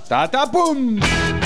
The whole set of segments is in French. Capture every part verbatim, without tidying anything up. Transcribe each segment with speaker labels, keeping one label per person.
Speaker 1: Tatapoum!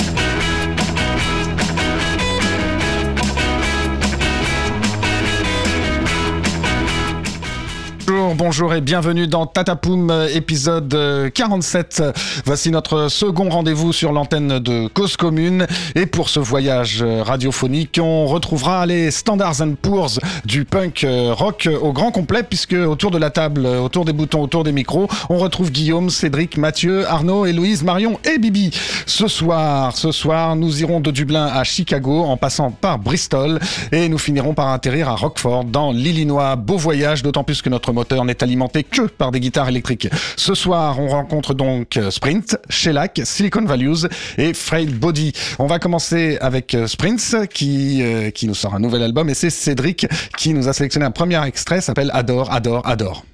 Speaker 1: Bonjour, bonjour et bienvenue dans Tatapoum, épisode quarante-sept. Voici notre second rendez-vous sur l'antenne de Cause Commune. Et pour ce voyage radiophonique, on retrouvera les Standards and Poor's du punk rock au grand complet, puisque autour de la table, autour des boutons, autour des micros, on retrouve Guillaume, Cédric, Mathieu, Arnaud, Héloïse, Marion et Bibi. Ce soir, ce soir, nous irons de Dublin à Chicago en passant par Bristol et nous finirons par atterrir à Rockford dans l'Illinois. Beau voyage, d'autant plus que notre moteur n'est alimenté que par des guitares électriques. Ce soir, on rencontre donc Sprint, Shellac, Silicon Values et Frail Body. On va commencer avec Sprint qui, euh, qui nous sort un nouvel album et c'est Cédric qui nous a sélectionné un premier extrait, s'appelle Adore, Adore, Adore.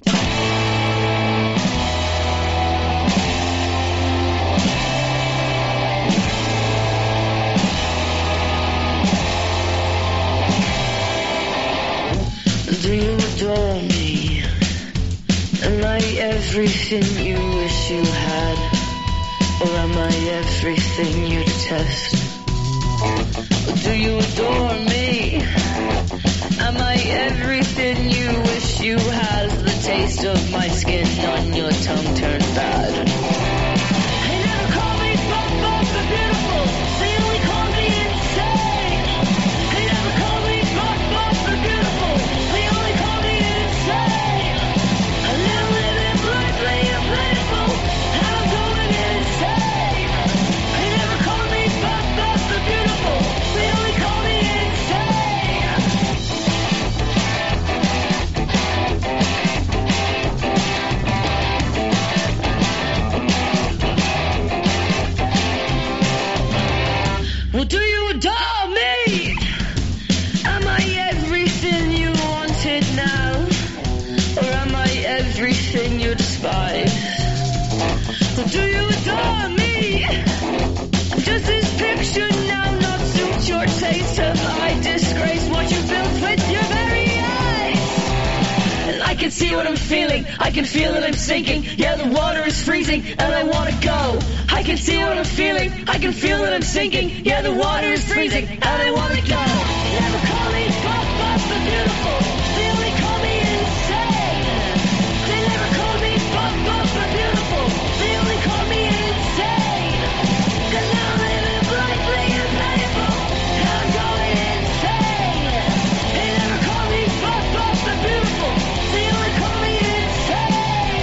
Speaker 2: Everything you wish you had, or am I everything you detest? Do you adore me? Am I everything you wish you had? The taste of my skin on your tongue turned bad. They never call me buff, buff and beautiful. They only call me insane. They never call me buff, buff and beautiful. They only call me insane. I live living blindly and painful, and I'm going insane. They never call me buff, buff and beautiful. They only call me insane. Well, do you adore me? Am I everything you wanted now? Or am I everything you despise? Well, do you adore me? Does this picture now not suit your taste? Have I disgraced what you built with your very eyes? And I can see what I'm feeling, I can feel that I'm sinking. Yeah, the water is freezing and I wanna go. I can see what I'm feeling, I can feel that I'm sinking. Yeah, the water is freezing and I wanna go. Never call me buff, buff and beautiful. They only call me insane. They never call me buff, buff and beautiful. They only call me insane. Cause now I'm living blankly and painful, and I'm going insane. They never call me buff, buff and beautiful. They only call me insane.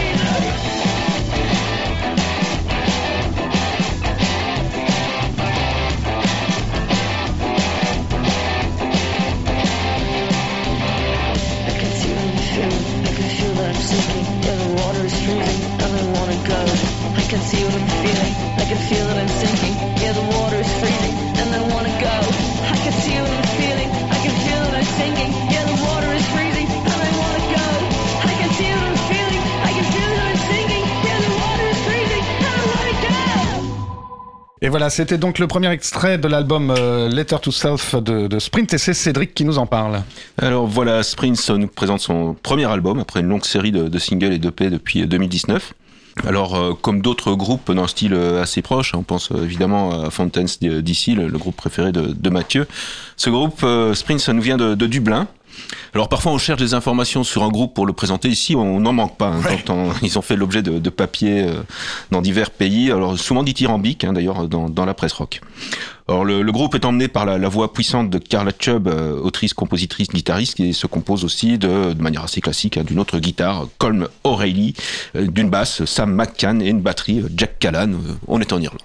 Speaker 2: I can see what I'm feeling, I can feel that I'm sinking. Yeah, the water is freezing and I wanna go. I can see what I'm feeling, I can feel that I'm sinking. Yeah, the water is freezing and I wanna go. I can see what I'm feeling, I can feel that I'm sinking. Yeah, the water is freezing and I wanna go. I can see what I'm feeling, I can feel that I'm sinking. Yeah, the water is freezing and I wanna go.
Speaker 1: Et voilà, c'était donc le premier extrait de l'album euh, Letter to Self de, de Sprint et c'est Cédric qui nous en parle.
Speaker 3: Alors voilà, Sprint nous présente son premier album après une longue série de, de singles et d'E P depuis deux mille dix-neuf. Alors, euh, comme d'autres groupes d'un style assez proche, on pense euh, évidemment à Fountains D C, le, le groupe préféré de, de Mathieu. Ce groupe, euh, Sprint, ça nous vient de, de Dublin. Alors parfois on cherche des informations sur un groupe pour le présenter ici, on n'en manque pas. Hein, ouais. Quand on, ils ont fait l'objet de, de papiers euh, dans divers pays, alors souvent dithyrambiques hein, d'ailleurs dans, dans la presse rock. Alors le, le groupe est emmené par la, la voix puissante de Carla Chubb, euh, autrice, compositrice, guitariste, qui se compose aussi de, de manière assez classique hein, d'une autre guitare, Colm O'Reilly, euh, d'une basse, Sam McCann et une batterie, Jack Callan. Euh, on est en Irlande.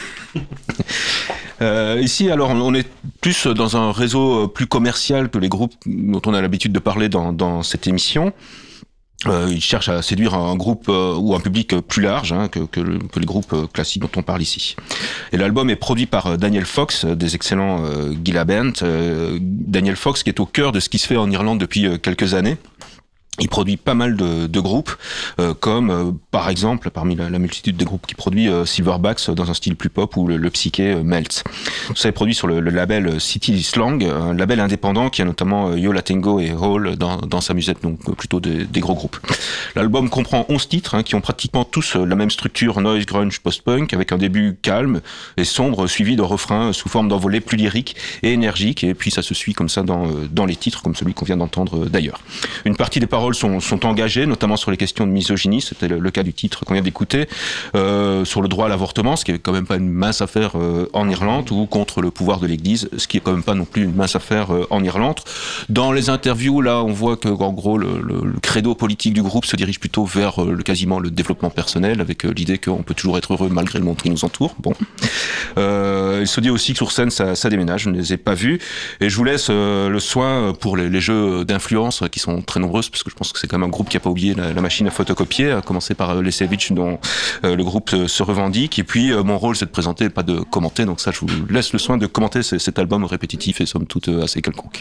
Speaker 3: Euh, ici, alors, on est plus dans un réseau plus commercial que les groupes dont on a l'habitude de parler dans, dans cette émission. Euh, ils cherchent à séduire un groupe euh, ou un public plus large hein, que, que, le, que les groupes classiques dont on parle ici. Et l'album est produit par Daniel Fox, des excellents euh, Gilla Band. Euh, Daniel Fox qui est au cœur de ce qui se fait en Irlande depuis euh, quelques années. Il produit pas mal de, de groupes, euh, comme euh, par exemple, parmi la, la multitude de groupes qu'il produit, euh, Silverbacks dans un style plus pop ou le, le psyché euh, Melts. Tout ça est produit sur le, le label City Slang, un label indépendant qui a notamment euh, Yo La Tengo et Hall dans, dans sa musette, donc euh, plutôt des, des gros groupes. L'album comprend onze titres hein, qui ont pratiquement tous euh, la même structure noise, grunge, post-punk, avec un début calme et sombre, suivi de refrains sous forme d'envolées plus lyriques et énergiques, et puis ça se suit comme ça dans, euh, dans les titres, comme celui qu'on vient d'entendre euh, d'ailleurs. Une partie des paroles Sont, sont engagés, notamment sur les questions de misogynie, c'était le, le cas du titre qu'on vient d'écouter, euh, sur le droit à l'avortement, ce qui est quand même pas une mince affaire euh, en Irlande, ou contre le pouvoir de l'Église, ce qui est quand même pas non plus une mince affaire euh, en Irlande. Dans les interviews, là, on voit que en gros le, le, le credo politique du groupe se dirige plutôt vers euh, le, quasiment le développement personnel, avec euh, l'idée qu'on peut toujours être heureux malgré le monde qui nous entoure. Bon, euh, il se dit aussi que sur scène ça, ça déménage. Je ne les ai pas vus, et je vous laisse euh, le soin pour les, les jeux d'influence qui sont très nombreuses, parce que je pense que c'est quand même un groupe qui a pas oublié la, la machine à photocopier, à commencer par euh, les Savage dont euh, le groupe euh, se revendique. Et puis euh, mon rôle c'est de présenter, pas de commenter, donc ça je vous laisse le soin de commenter c- cet album répétitif et somme toute euh, assez quelconque.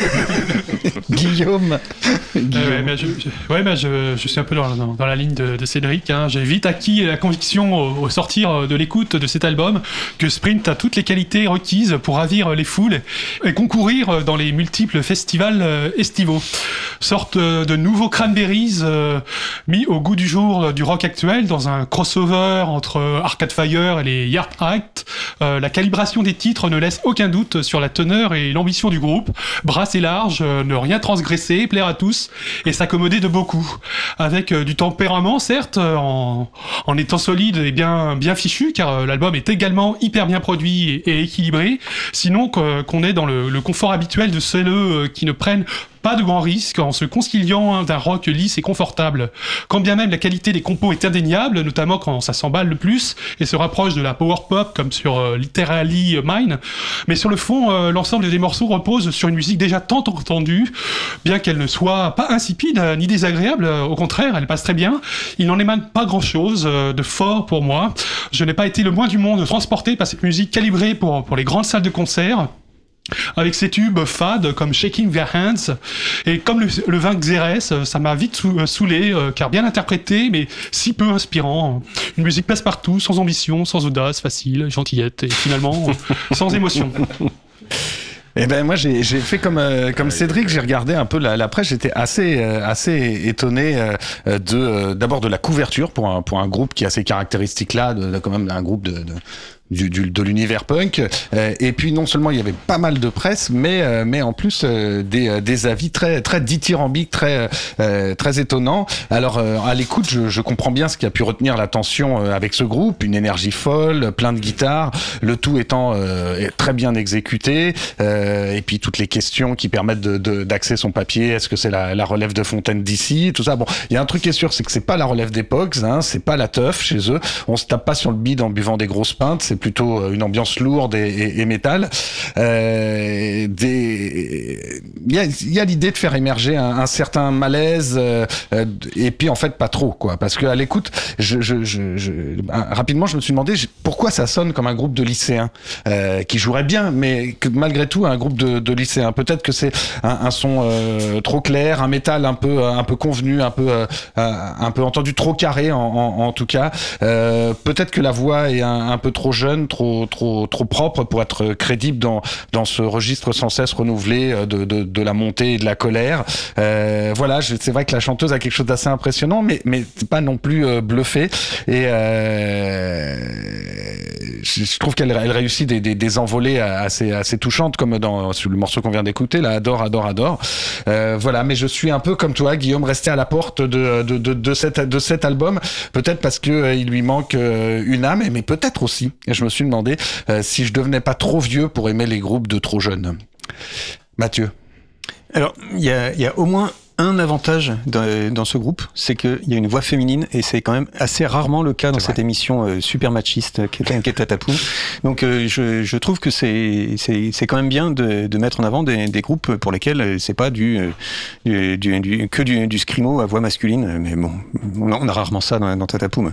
Speaker 1: Guillaume, Guillaume.
Speaker 4: Euh, ouais, bah, je, je, ouais, bah, je, je suis un peu dans, dans, dans la ligne de, de Cédric. Hein. J'ai vite acquis la conviction au, au sortir de l'écoute de cet album que Sprint a toutes les qualités requises pour ravir les foules et concourir dans les multiples festivals euh, estivaux. Sorte de nouveaux Cranberries euh, mis au goût du jour du rock actuel dans un crossover entre Arcade Fire et les Yard Act. Euh, la calibration des titres ne laisse aucun doute sur la teneur et l'ambition du groupe. Brasser large, euh, ne rien transgresser, plaire à tous et s'accommoder de beaucoup. Avec euh, du tempérament, certes, euh, en, en étant solide et bien, bien fichu, car euh, l'album est également hyper bien produit et, et équilibré. Sinon, qu'on est dans le, le confort habituel de ceux euh, qui ne prennent pas de grands risques en se conciliant d'un rock lisse et confortable. Quand bien même la qualité des compos est indéniable, notamment quand ça s'emballe le plus et se rapproche de la power pop comme sur euh, Literally Mine, mais sur le fond, euh, l'ensemble des morceaux repose sur une musique déjà tant entendue, bien qu'elle ne soit pas insipide euh, ni désagréable, euh, au contraire, elle passe très bien. Il n'en émane pas grand-chose euh, de fort pour moi. Je n'ai pas été le moins du monde transporté par cette musique calibrée pour, pour les grandes salles de concert, avec ses tubes fades comme Shaking Their Hands, et comme le, le vin Xérès, ça m'a vite sou, saoulé, euh, car bien interprété, mais si peu inspirant. Une musique passe-partout, sans ambition, sans audace, facile, gentillette, et finalement, sans émotion.
Speaker 1: Eh ben moi j'ai j'ai fait comme euh, comme Cédric, j'ai regardé un peu la, la presse, j'étais assez euh, assez étonné euh, de euh, d'abord de la couverture pour un pour un groupe qui a ces caractéristiques là, de, de quand même un groupe de, de Du, du, de l'univers punk, euh, et puis non seulement il y avait pas mal de presse, mais euh, mais en plus euh, des des avis très très dithyrambiques, très euh, très étonnants. Alors euh, à l'écoute, je, je comprends bien ce qui a pu retenir l'attention euh, avec ce groupe, une énergie folle, plein de guitares, le tout étant euh, très bien exécuté, euh, et puis toutes les questions qui permettent de, de d'axer son papier. Est-ce que c'est la, la relève de Fontaine d'ici, tout ça. Bon, il y a un truc qui est sûr, c'est que c'est pas la relève des Pogs, hein, c'est pas la teuf chez eux. On se tape pas sur le bide en buvant des grosses pintes. C'est plutôt une ambiance lourde et, et, et métal. Euh, des... Il y a, il y a l'idée de faire émerger un, un certain malaise, euh, et puis en fait pas trop, quoi. Parce qu'à l'écoute, je, je, je, je, rapidement, je me suis demandé pourquoi ça sonne comme un groupe de lycéens euh, qui jouerait bien, mais que malgré tout un groupe de, de lycéens. Peut-être que c'est un, un son euh, trop clair, un métal un peu, un peu convenu, un peu, euh, un peu entendu, trop carré en, en, en tout cas. Euh, peut-être que la voix est un, un peu trop jeune, trop trop trop propre pour être crédible dans dans ce registre sans cesse renouvelé de de, de la montée et de la colère. Euh, voilà, je, c'est vrai que la chanteuse a quelque chose d'assez impressionnant, mais mais c'est pas non plus euh, bluffé. Et euh, je, je trouve qu'elle elle réussit des des, des envolées assez assez touchantes, comme dans sur le morceau qu'on vient d'écouter, là, adore adore adore. Euh, voilà, mais je suis un peu comme toi, Guillaume, resté à la porte de de de, de cet de cet album, peut-être parce que euh, il lui manque euh, une âme, mais peut-être aussi. Et je me suis demandé euh, si je devenais pas trop vieux pour aimer les groupes de trop jeunes. Mathieu.
Speaker 5: Alors, il y a, y a au moins un avantage dans, dans ce groupe, c'est qu'il y a une voix féminine, et c'est quand même assez rarement le cas dans cette émission euh, super machiste qui est Tatapoum. Donc euh, je, je trouve que c'est, c'est, c'est quand même bien de, de mettre en avant des, des groupes pour lesquels c'est pas du, du, du, du que du, du screamo à voix masculine, mais bon, on a, on a rarement ça dans, dans Tatapoum.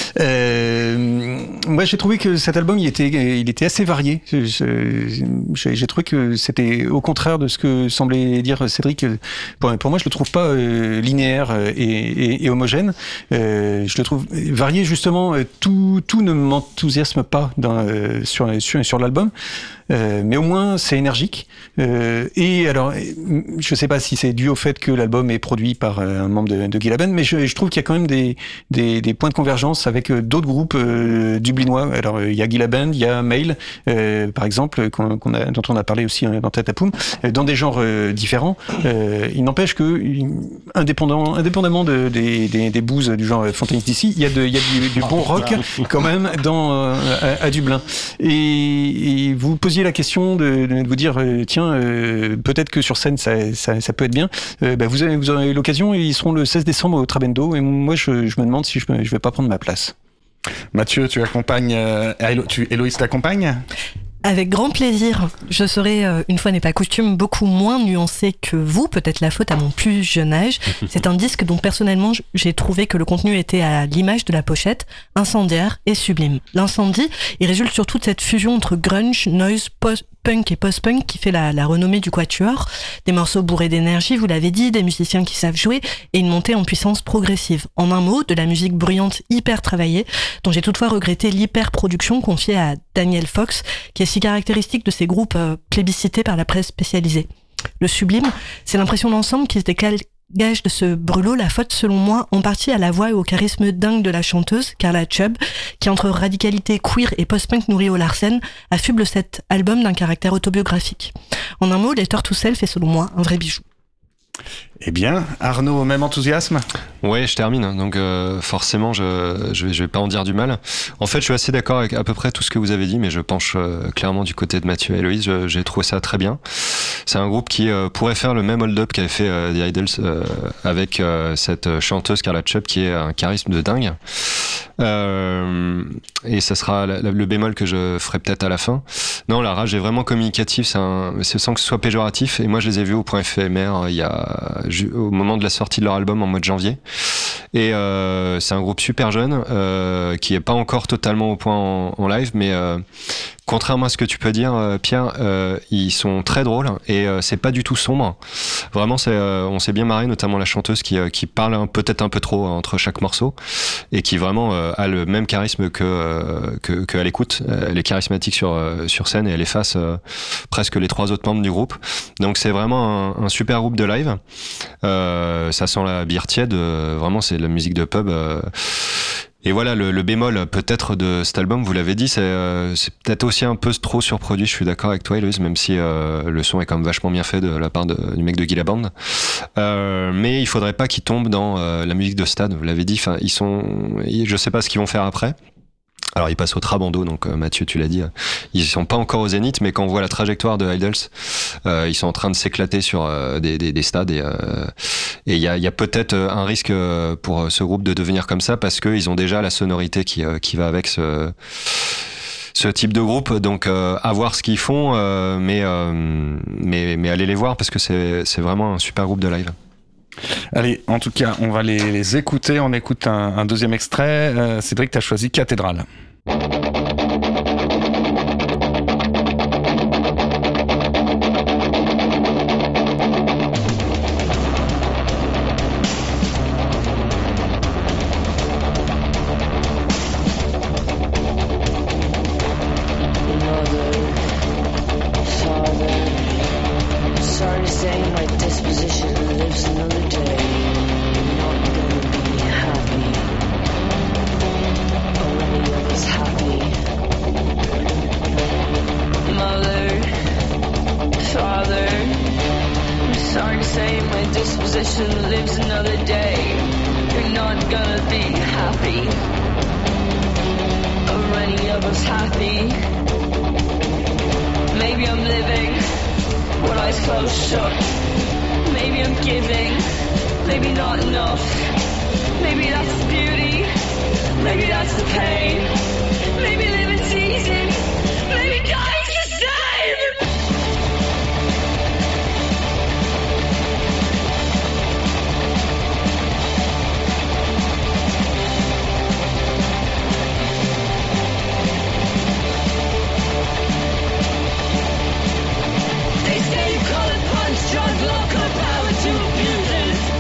Speaker 5: Euh, moi j'ai trouvé que cet album il était, il était assez varié. J'ai, j'ai trouvé que c'était au contraire de ce que semblait dire Cédric. Pour, pour moi je le trouve pas euh, linéaire et, et, et homogène. Euh, je le trouve varié justement. Tout, tout ne m'enthousiasme pas dans, euh, sur, sur, sur l'album. Euh, mais au moins c'est énergique euh, et alors je sais pas si c'est dû au fait que l'album est produit par euh, un membre de, de Gila Band, mais je, je trouve qu'il y a quand même des, des, des points de convergence avec euh, d'autres groupes euh, dublinois. Alors il y a Gila Band, il y a Mail euh, par exemple qu'on, qu'on a, dont on a parlé aussi hein, dans Tatapoum, dans des genres euh, différents. Euh, il n'empêche que indépendant, indépendamment de, des, des, des bouses du genre Fontaines D C, il y a, de, il y a du, du bon rock quand même dans, euh, à, à Dublin. Et, et vous posez la question de, de vous dire euh, tiens euh, peut-être que sur scène ça, ça, ça peut être bien euh, bah, vous, avez, vous aurez l'occasion, ils seront le seize décembre au Trabendo et moi je, je me demande si je, je vais pas prendre ma place.
Speaker 1: Mathieu, tu accompagnes euh, Hélo- tu, Héloïse t'accompagne?
Speaker 6: Avec grand plaisir. Je serai, euh, une fois n'est pas coutume, beaucoup moins nuancée que vous, peut-être la faute à mon plus jeune âge. C'est un disque dont personnellement j'ai trouvé que le contenu était à l'image de la pochette, incendiaire et sublime. L'incendie, il résulte surtout de cette fusion entre grunge, noise, post punk et post-punk qui fait la, la renommée du quatuor, des morceaux bourrés d'énergie, vous l'avez dit, des musiciens qui savent jouer et une montée en puissance progressive. En un mot, de la musique bruyante hyper travaillée, dont j'ai toutefois regretté l'hyper-production confiée à Daniel Fox, qui est si caractéristique de ces groupes euh, plébiscités par la presse spécialisée. Le sublime, c'est l'impression d'ensemble qui se décale gage de ce brûlot, la faute selon moi en partie à la voix et au charisme dingue de la chanteuse Carla Chubb, qui entre radicalité queer et post-punk nourri au Larsen affuble cet album d'un caractère autobiographique. En un mot, Letter to Self est selon moi un vrai bijou.
Speaker 1: Eh bien, Arnaud, même enthousiasme?
Speaker 7: Ouais, je termine. Donc euh, forcément, je, je, vais, je vais pas en dire du mal. En fait, je suis assez d'accord avec à peu près tout ce que vous avez dit, mais je penche euh, clairement du côté de Mathieu et Héloïse. Je, j'ai trouvé ça très bien. C'est un groupe qui euh, pourrait faire le même hold-up qu'avait fait euh, The Idols euh, avec euh, cette chanteuse Carla Chubb qui est un charisme de dingue. Euh, et ça sera la, la, le bémol que je ferai peut-être à la fin. Non, la rage est vraiment communicative, c'est, un, c'est sans que ce soit péjoratif. Et moi, je les ai vus au point éphémère il y a au moment de la sortie de leur album en mois de janvier. Et euh, c'est un groupe super jeune euh, qui est pas encore totalement au point en, en live, mais euh, contrairement à ce que tu peux dire, euh, Pierre, euh, ils sont très drôles et euh, c'est pas du tout sombre. Vraiment, c'est, euh, on s'est bien marré, notamment la chanteuse qui, euh, qui parle un, peut-être un peu trop euh, entre chaque morceau et qui vraiment euh, a le même charisme que, euh, que, que à l'écoute. Elle est charismatique sur, euh, sur scène et elle efface euh, presque les trois autres membres du groupe. Donc c'est vraiment un, un super groupe de live. Euh, ça sent la bière tiède. Euh, vraiment, c'est de la musique de pub. Euh, Et voilà, le, le bémol peut-être de cet album, vous l'avez dit, c'est, euh, c'est peut-être aussi un peu trop surproduit. Je suis d'accord avec toi, Héloïse, même si euh, le son est quand même vachement bien fait de la part de, du mec de Gila Band. Euh, mais il faudrait pas qu'ils tombent dans euh, la musique de stade. Vous l'avez dit. Enfin, ils sont, je sais pas ce qu'ils vont faire après. Alors ils passent au Trabando, donc euh, Mathieu, tu l'as dit, euh, ils sont pas encore au Zénith, mais quand on voit la trajectoire de Idols, euh, ils sont en train de s'éclater sur euh, des, des, des stades et il euh, y, a, y a peut-être un risque euh, pour ce groupe de devenir comme ça parce qu'ils ont déjà la sonorité qui, euh, qui va avec ce, ce type de groupe. Donc euh, à voir ce qu'ils font, euh, mais, euh, mais, mais allez les voir parce que c'est, c'est vraiment un super groupe de live.
Speaker 1: Allez, en tout cas, on va les, les écouter. On écoute un, un deuxième extrait. Euh, Cédric, tu as choisi Cathédrale.
Speaker 2: They say you call it punch, drug, local power to abusers.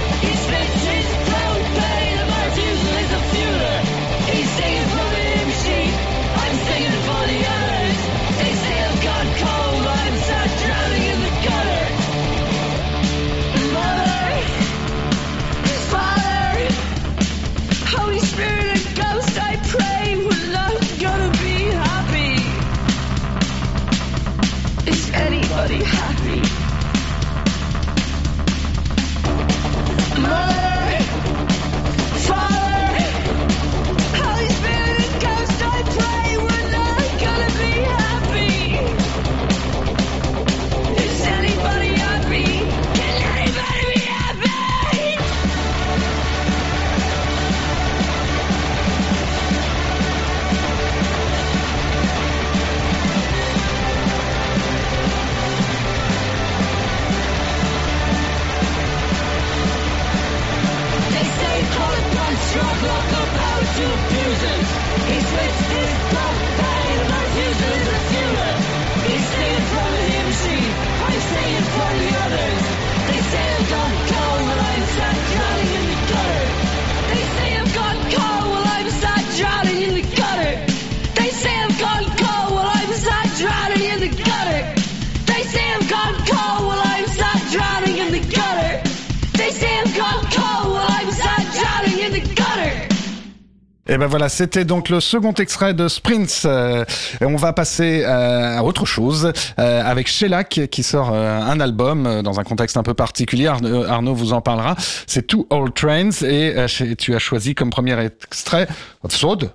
Speaker 2: users. He switched his campaign about users as humans. He stay in front of the M C, I stay in front of the others. They say I've got cold while I'm sat drowning in the gutter. They say I've got cold while I'm sat drowning in the gutter. They say I've got cold while I'm sat drowning in the gutter. They say I've got cold while I'm sat drowning in the gutter. They say I've got cold while I'm sat drowning in the gutter.
Speaker 1: Et ben voilà, c'était donc le second extrait de Sprints. Euh, et on va passer euh, à autre chose euh, avec Shellac qui sort euh, un album euh, dans un contexte un peu particulier. Arnaud, Arnaud vous en parlera. C'est Two Old Trains et euh, tu as choisi comme premier extrait Thawed.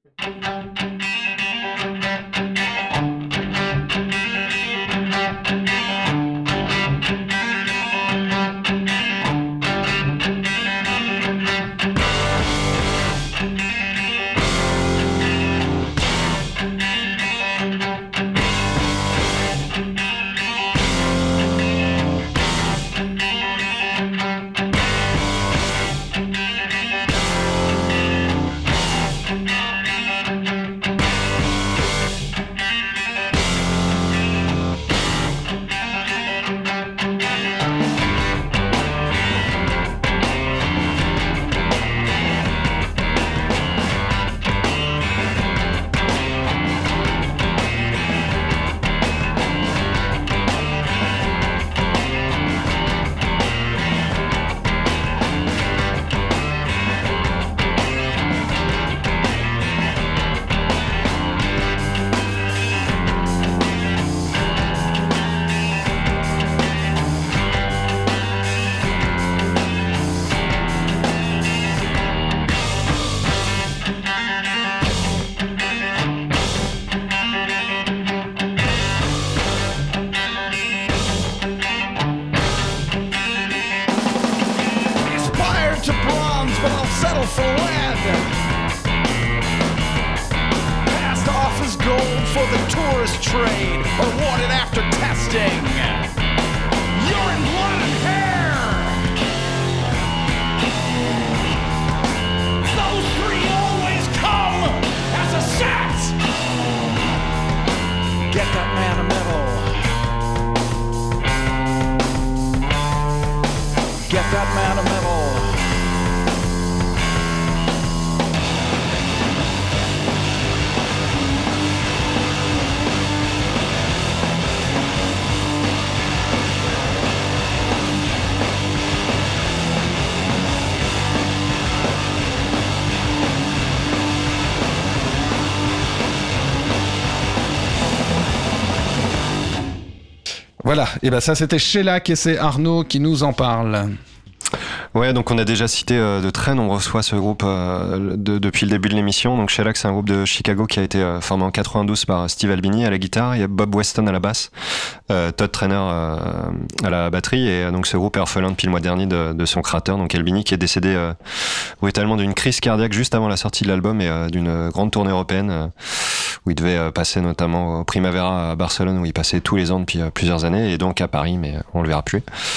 Speaker 1: Voilà, et ben ça c'était Shellac et c'est Arnaud qui nous en parle.
Speaker 7: Ouais, donc on a déjà cité euh, de très nombreuses fois ce groupe euh, de, depuis le début de l'émission. Donc Shellac, c'est un groupe de Chicago qui a été euh, formé en quatre-vingt-douze par Steve Albini à la guitare, il y a Bob Weston à la basse, euh, Todd Trainer euh, à la batterie, et euh, donc ce groupe est orphelin depuis le mois dernier de, de son créateur, donc Albini, qui est décédé euh, brutalement d'une crise cardiaque juste avant la sortie de l'album et euh, d'une grande tournée européenne euh, où il devait euh, passer notamment au Primavera à Barcelone, où il passait tous les ans depuis euh, plusieurs années, et donc à Paris, mais on le verra plus.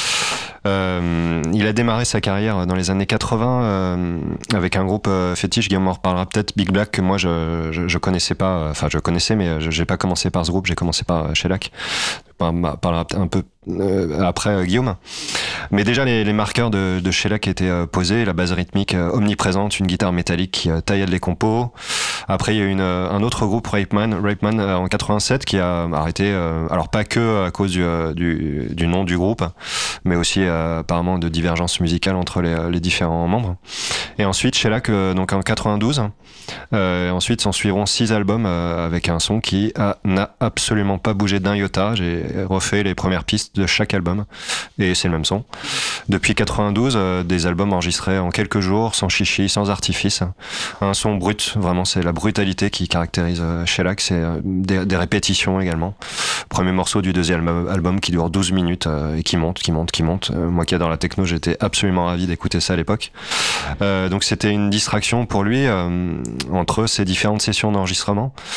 Speaker 7: Euh, il a démarré sa carrière dans les années quatre-vingts euh, avec un groupe euh, fétiche, Guillaume en reparlera peut-être, Big Black, que moi je, je, je connaissais pas, enfin je connaissais mais je, j'ai pas commencé par ce groupe, j'ai commencé par Shellac. On parlera un peu euh, après euh, Guillaume. Mais déjà les, les marqueurs de, de Shellac étaient euh, posés, la base rythmique euh, omniprésente, une guitare métallique qui euh, taillait les compos. Après il y a une, euh, un autre groupe, Rapeman, Rapeman euh, en quatre-vingt-sept, qui a arrêté, euh, alors pas que à cause du, euh, du, du nom du groupe, mais aussi euh, apparemment de divergences musicales entre les, les différents membres. Et ensuite Shellac, euh, donc en quatre-vingt-douze, euh, ensuite s'en suivront six albums euh, avec un son qui a, n'a absolument pas bougé d'un iota. J'ai refait les premières pistes de chaque album et c'est le même son. Depuis quatre-vingt-douze, euh, des albums enregistrés en quelques jours, sans chichi, sans artifice. Un son brut, vraiment c'est la brutalité qui caractérise euh, Shellac, c'est euh, des, des répétitions également. Premier morceau du deuxième album qui dure douze minutes euh, et qui monte, qui monte, qui monte. Euh, moi qui adore la techno, j'étais absolument ravi d'écouter ça à l'époque. Euh, donc c'était une distraction pour lui euh, entre ces différentes sessions d'enregistrement.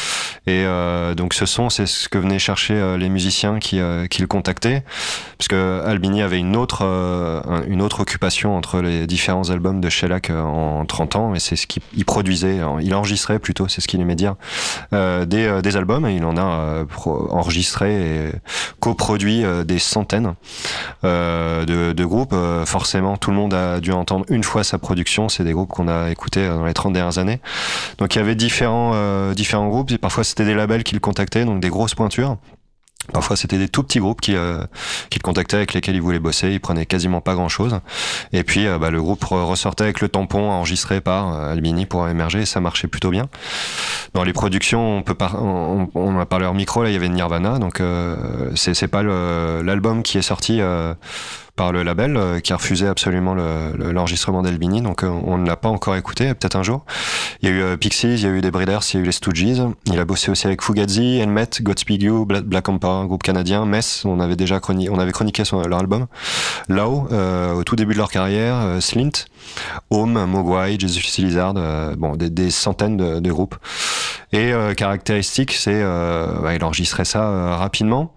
Speaker 7: Et euh, donc ce son, c'est ce que venaient chercher euh, les musiciens qui, euh, qui le contactaient, parce que Albini avait une autre, euh, une autre occupation entre les différents albums de Shellac euh, en trente ans, et c'est ce qu'il il produisait, il enregistrait plutôt, c'est ce qu'il aimait dire, euh, des, euh, des albums, et il en a euh, pro- enregistré et coproduit euh, des centaines euh, de, de groupes. Euh, forcément, tout le monde a dû entendre une fois sa production, c'est des groupes qu'on a écoutés dans les trente dernières années. Donc il y avait différents, euh, différents groupes, et parfois c'était des labels qui le contactaient, donc des grosses pointures. Parfois, c'était des tout petits groupes qui, euh, qui le contactaient, avec lesquels il voulait bosser. Il prenait quasiment pas grand-chose. Et puis, euh, bah, le groupe ressortait avec le tampon enregistré par euh, Albini pour émerger, et ça marchait plutôt bien. Dans les productions, on peut par... on, on a parlé hors micro, là, il y avait Nirvana. Donc, euh, c'est, c'est pas le, l'album qui est sorti euh, par le label, euh, qui a refusé absolument le, le, l'enregistrement d'Albini. Donc, euh, on ne l'a pas encore écouté, peut-être un jour. Il y a eu euh, Pixies, il y a eu des Breeders, il y a eu les Stooges. Il a bossé aussi avec Fugazi, Helmet, Godspeed You, Black Emperor, un groupe canadien, Mess, on avait déjà chroniqué, on avait chroniqué son, leur album. Lao, euh, au tout début de leur carrière, euh, Slint, Home, Mogwai, Jesus Lizard, euh, bon, des, des centaines de, de groupes. Et euh, caractéristique, c'est, euh, bah, il enregistrait ça euh, rapidement.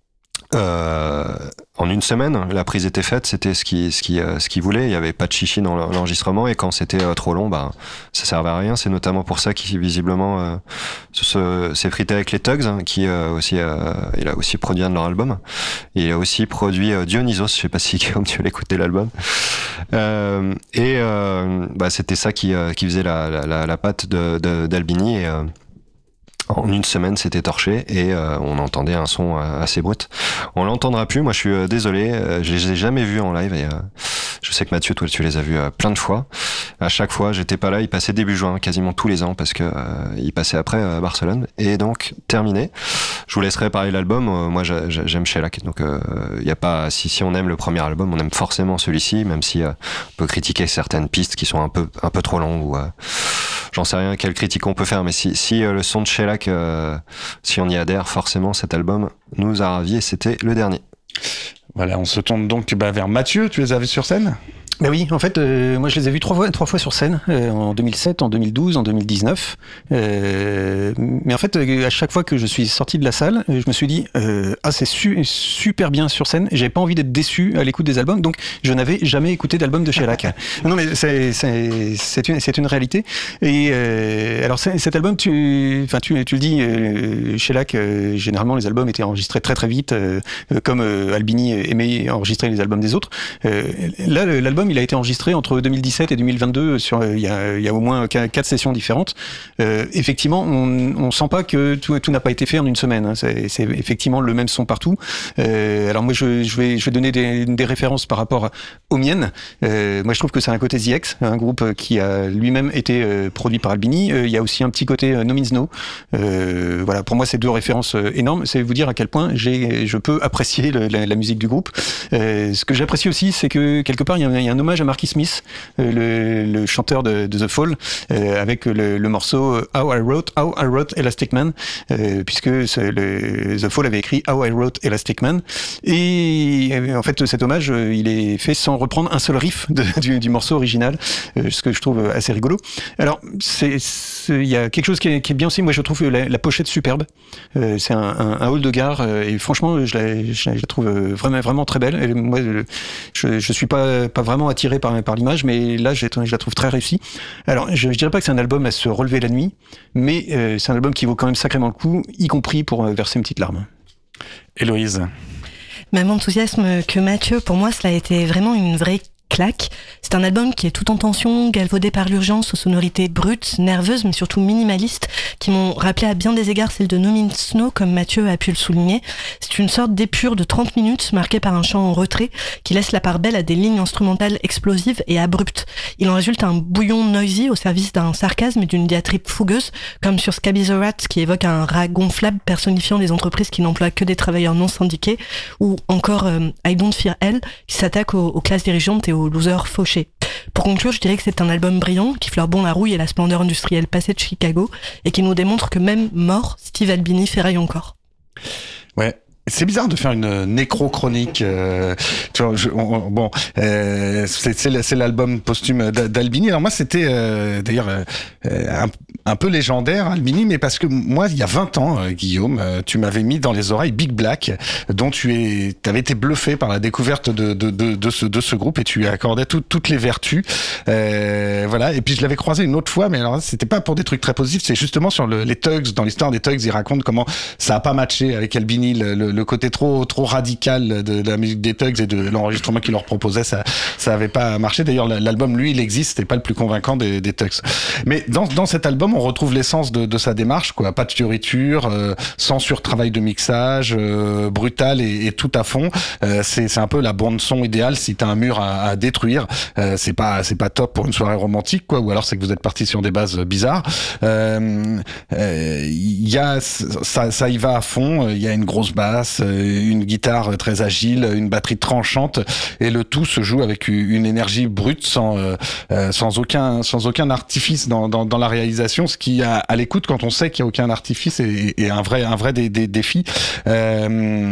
Speaker 7: Euh, en une semaine, la prise était faite, c'était ce qu'il ce qui, euh, ce qu'il voulait. Il y avait pas de chichi dans l'enregistrement, et quand c'était euh, trop long, bah ça servait à rien. C'est notamment pour ça qu'il visiblement euh, se, se, s'est frité avec les Tugs, hein, qui euh, aussi, euh, il a aussi produit un de leurs albums. Il a aussi produit euh, Dionysos. Je sais pas si Guillaume tu l'as écouté l'album. Euh, et euh, bah c'était ça qui, euh, qui faisait la, la, la, la patte de, de, d'Albini. Et, euh, en une semaine, c'était torché, et euh, on entendait un son euh, assez brut. On l'entendra plus. Moi, je suis euh, désolé. Euh, je les ai jamais vus en live, et euh, je sais que Mathieu, toi, tu les as vus euh, plein de fois. À chaque fois, j'étais pas là. Il passait début juin, quasiment tous les ans, parce que euh, il passait après à euh, Barcelone. Et donc, terminé. Je vous laisserai parler de l'album. Euh, moi, j'a, j'a, j'aime Shellac. Donc, il euh, y a pas. Si, si on aime le premier album, on aime forcément celui-ci, même si euh, on peut critiquer certaines pistes qui sont un peu, un peu trop longues, ou euh, j'en sais rien quelle critique on peut faire. Mais si, si euh, le son de Shellac, euh, si on y adhère, forcément, cet album nous a ravis, et c'était le dernier.
Speaker 1: Voilà, on se tourne donc bah, vers Mathieu. Tu les avais sur scène ?
Speaker 5: Ben oui, en fait, euh, moi je les ai vus trois fois, trois fois sur scène, euh, en deux mille sept, en deux mille douze, en deux mille dix-neuf. Euh, mais en fait, euh, à chaque fois que je suis sorti de la salle, je me suis dit, euh, ah c'est su- super bien sur scène. J'avais pas envie d'être déçu à l'écoute des albums, donc je n'avais jamais écouté d'album de Shellac. Non mais c'est c'est c'est une c'est une réalité. Et euh, alors c'est, cet album, tu enfin tu tu le dis, euh, Shellac, euh, généralement les albums étaient enregistrés très très vite, euh, comme euh, Albini aimait enregistrer les albums des autres. Euh, là, l'album il a été enregistré entre deux mille dix-sept et deux mille vingt-deux. Sur, il y a, il y a au moins quatre sessions différentes. Euh, effectivement, on, on sent pas que tout, tout n'a pas été fait en une semaine. Hein. C'est, c'est effectivement le même son partout. Euh, alors moi, je, je vais, je vais donner des, des références par rapport aux miennes. Euh, moi, je trouve que c'est un côté The X, un groupe qui a lui-même été euh, produit par Albini. Euh, il y a aussi un petit côté euh, No Means No. Euh, voilà, pour moi, c'est deux références euh, énormes. C'est vous dire à quel point j'ai, je peux apprécier le, la, la musique du groupe. Euh, ce que j'apprécie aussi, c'est que quelque part, il y a, il y a un hommage à Marky Smith, euh, le, le chanteur de, de The Fall, euh, avec le, le morceau How I Wrote, How I Wrote Elastic Man, euh, puisque c'est le, The Fall avait écrit How I Wrote Elastic Man. Et en fait, cet hommage, il est fait sans reprendre un seul riff de, du, du morceau original, euh, ce que je trouve assez rigolo. Alors, c'est, il y a quelque chose qui est, qui est bien aussi. Moi, je trouve la, la pochette superbe. Euh, c'est un, un, un hall de gare, euh, et franchement, je la, je la trouve vraiment, vraiment très belle. Et moi, je, je suis pas, pas vraiment attiré par, par l'image, mais là, je, je la trouve très réussie. Alors, je, je dirais pas que c'est un album à se relever la nuit, mais euh, c'est un album qui vaut quand même sacrément le coup, y compris pour euh, verser une petite larme.
Speaker 1: Héloïse.
Speaker 6: Même enthousiasme que Mathieu, pour moi, cela a été vraiment une vraie claque. C'est un album qui est tout en tension, galvaudé par l'urgence, aux sonorités brutes, nerveuses, mais surtout minimalistes, qui m'ont rappelé à bien des égards celle de No Means No, comme Mathieu a pu le souligner. C'est une sorte d'épure de trente minutes, marquée par un chant en retrait, qui laisse la part belle à des lignes instrumentales explosives et abruptes. Il en résulte un bouillon noisy au service d'un sarcasme et d'une diatribe fougueuse, comme sur Scabby the Rat, qui évoque un rat gonflable personnifiant des entreprises qui n'emploient que des travailleurs non syndiqués, ou encore euh, I Don't Fear Hell, qui s'attaque aux, aux classes dirigeantes et aux losers fauchés. Pour conclure, je dirais que c'est un album brillant qui fleure bon la rouille et la splendeur industrielle passée de Chicago et qui nous démontre que même mort, Steve Albini ferraille encore.
Speaker 1: Ouais. C'est bizarre de faire une nécro-chronique. Euh, tu vois, je, on, bon, euh, c'est, c'est, c'est l'album posthume d'Albini. Alors moi, c'était euh, d'ailleurs euh, un, un peu légendaire, Albini, mais parce que moi, il y a vingt ans, euh, Guillaume, euh, tu m'avais mis dans les oreilles Big Black, dont tu es, t'avais été bluffé par la découverte de, de, de, de, ce, de ce groupe et tu lui accordais tout, toutes les vertus. Euh, voilà. Et puis je l'avais croisé une autre fois, mais alors c'était pas pour des trucs très positifs, c'est justement sur le, les Tugs. Dans l'histoire des Tugs, ils racontent comment ça a pas matché avec Albini, le, le, le côté trop, trop radical de, de la musique des Tugs et de l'enregistrement qu'ils leur proposaient, ça, ça avait pas marché. D'ailleurs, l'album, lui, il existe, c'était pas le plus convaincant des, des Tugs. Mais dans, dans cet album, on retrouve l'essence de, de sa démarche, quoi. Pas de fioriture, euh, sans surtravail de mixage, euh, brutal et, et tout à fond. Euh, c'est, c'est un peu la bande son idéale si t'as un mur à, à détruire. Euh, c'est pas, c'est pas top pour une soirée romantique, quoi. Ou alors c'est que vous êtes parti sur des bases bizarres. Euh, euh, y a, ça, ça y va à fond. Il y a une grosse basse, une guitare très agile, une batterie tranchante, et le tout se joue avec une énergie brute, sans, euh, sans aucun, sans aucun artifice dans, dans, dans la réalisation, ce qui à, à l'écoute, quand on sait qu'il n'y a aucun artifice, est, est un vrai, un vrai dé, dé, défi. Euh,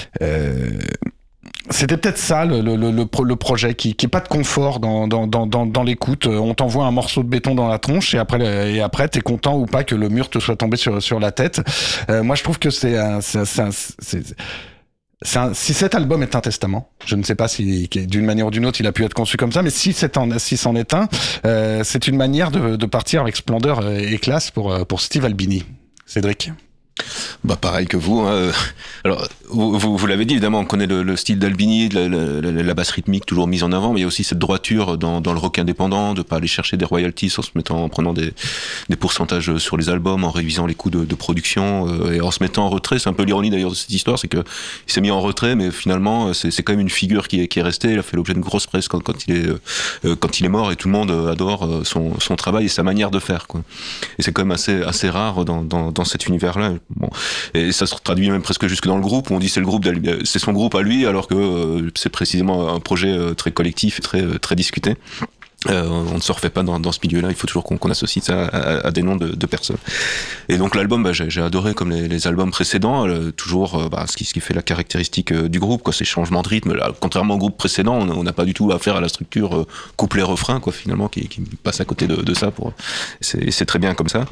Speaker 1: euh, C'était peut-être ça le, le, le, le projet, qui qui est pas de confort dans dans dans dans, dans l'écoute. On t'envoie un morceau de béton dans la tronche et après et après t'es content ou pas que le mur te soit tombé sur sur la tête. Euh, moi je trouve que c'est un, c'est, c'est, un, c'est C'est un, si cet album est un testament, je ne sais pas si d'une manière ou d'une autre il a pu être conçu comme ça, mais si c'est en, si c'en est un, euh, c'est une manière de, de partir avec splendeur et classe pour pour Steve Albini. Cédric.
Speaker 3: Bah pareil que vous. Hein. Alors vous, vous, vous l'avez dit, évidemment, on connaît le, le style d'Albini, la, la, la, la basse rythmique toujours mise en avant, mais il y a aussi cette droiture dans, dans le rock indépendant, de pas aller chercher des royalties en se mettant, en prenant des, des pourcentages sur les albums, en révisant les coûts de, de production euh, et en se mettant en retrait. C'est un peu l'ironie d'ailleurs de cette histoire, c'est que il s'est mis en retrait, mais finalement c'est, c'est quand même une figure qui est, qui est restée. Il a fait l'objet d'une grosse presse quand, quand il est euh, quand il est mort, et tout le monde adore son, son travail et sa manière de faire, quoi. Et c'est quand même assez assez rare dans, dans, dans cet univers-là. Bon. Et ça se traduit même presque jusque dans le groupe, où on dit c'est le groupe, c'est son groupe à lui, alors que euh, c'est précisément un projet euh, très collectif et très très discuté. Euh, on ne se refait pas dans, dans ce milieu-là, il faut toujours qu'on, qu'on associe ça à, à des noms de, de personnes. Et donc l'album, bah, j'ai, j'ai adoré comme les, les albums précédents, euh, toujours euh, bah, ce, qui, ce qui fait la caractéristique euh, du groupe, quoi, ces changements de rythme. Là, contrairement au groupe précédent, on n'a pas du tout affaire à la structure euh, couplet-refrain, quoi, finalement, qui, qui passe à côté de, de ça. Pour, c'est, c'est très bien comme ça.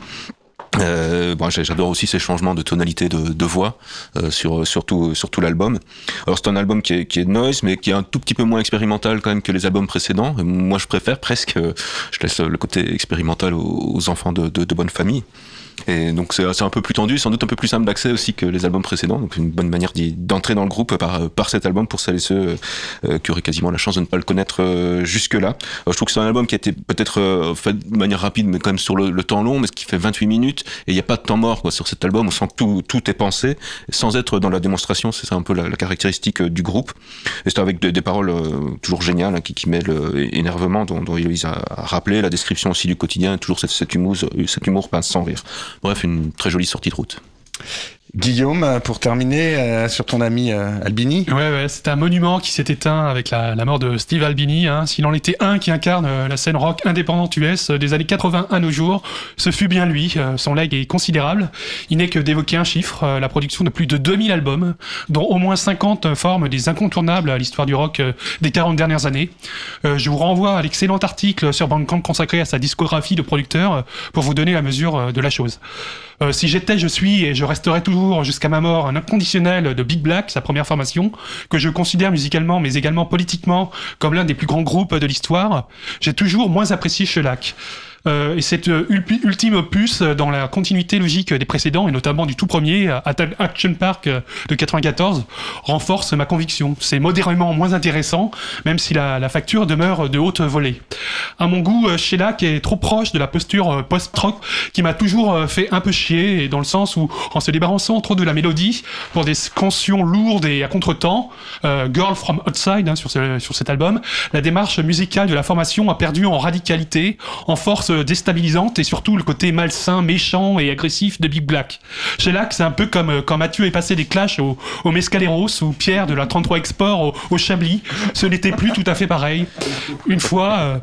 Speaker 3: Euh, bon, j'adore aussi ces changements de tonalité de, de voix euh, sur, sur, tout, sur tout l'album. Alors c'est un album qui est, qui est noise, mais qui est un tout petit peu moins expérimental quand même que les albums précédents. Et moi je préfère presque, euh, je laisse le côté expérimental aux, aux enfants de, de, de bonne famille. Et donc c'est, c'est un peu plus tendu, sans doute un peu plus simple d'accès aussi que les albums précédents, donc une bonne manière d'entrer dans le groupe par, par cet album pour celles et ceux euh, qui auraient quasiment la chance de ne pas le connaître euh, jusque-là. Alors, je trouve que c'est un album qui a été peut-être euh, fait de manière rapide, mais quand même sur le, le temps long, mais qui fait vingt-huit minutes, et il n'y a pas de temps mort, quoi, sur cet album. On sent que tout, tout est pensé, sans être dans la démonstration. C'est ça un peu la, la caractéristique euh, du groupe. Et c'est avec des, des paroles euh, toujours géniales, hein, qui, qui mêlent euh, énervement, dont, dont Héloïse a, a rappelé, la description aussi du quotidien, toujours cet, cet humour, cet humour pas sans rire. Bref, une très jolie sortie de route.
Speaker 1: Guillaume, pour terminer, euh, sur ton ami euh, Albini.
Speaker 4: Ouais, ouais, c'est un monument qui s'est éteint avec la, la mort de Steve Albini. Hein. S'il en était un qui incarne euh, la scène rock indépendante U S des années quatre-vingts à nos jours, ce fut bien lui. Euh, son leg est considérable. Il n'est que d'évoquer un chiffre, euh, la production de plus de deux mille albums, dont au moins cinquante forment des incontournables à l'histoire du rock euh, des quarante dernières années. Euh, je vous renvoie à l'excellent article sur Bandcamp consacré à sa discographie de producteur euh, pour vous donner la mesure euh, de la chose. Euh, si j'étais, je suis et je resterai toujours jusqu'à ma mort un inconditionnel de Big Black, sa première formation, que je considère musicalement mais également politiquement comme l'un des plus grands groupes de l'histoire. J'ai toujours moins apprécié Shellac. Euh, et cet euh, ultime opus euh, dans la continuité logique des précédents, et notamment du tout premier, Action Park euh, de quatre-vingt-quatorze, renforce ma conviction. C'est modérément moins intéressant, même si la, la facture demeure de haute volée. À mon goût, euh, Shellac est trop proche de la posture euh, post-rock qui m'a toujours euh, fait un peu chier, et dans le sens où, en se débarrassant trop de la mélodie pour des cantions lourdes et à contre-temps, euh, Girl from Outside, hein, sur, ce, sur cet album, la démarche musicale de la formation a perdu en radicalité, en force déstabilisante, et surtout le côté malsain, méchant et agressif de Big Black. Shellac, c'est un peu comme quand Mathieu est passé des Clash au, au Mescaleros, ou Pierre de la trente-trois Export au, au Chablis. Ce n'était plus tout à fait pareil. Une fois... Euh,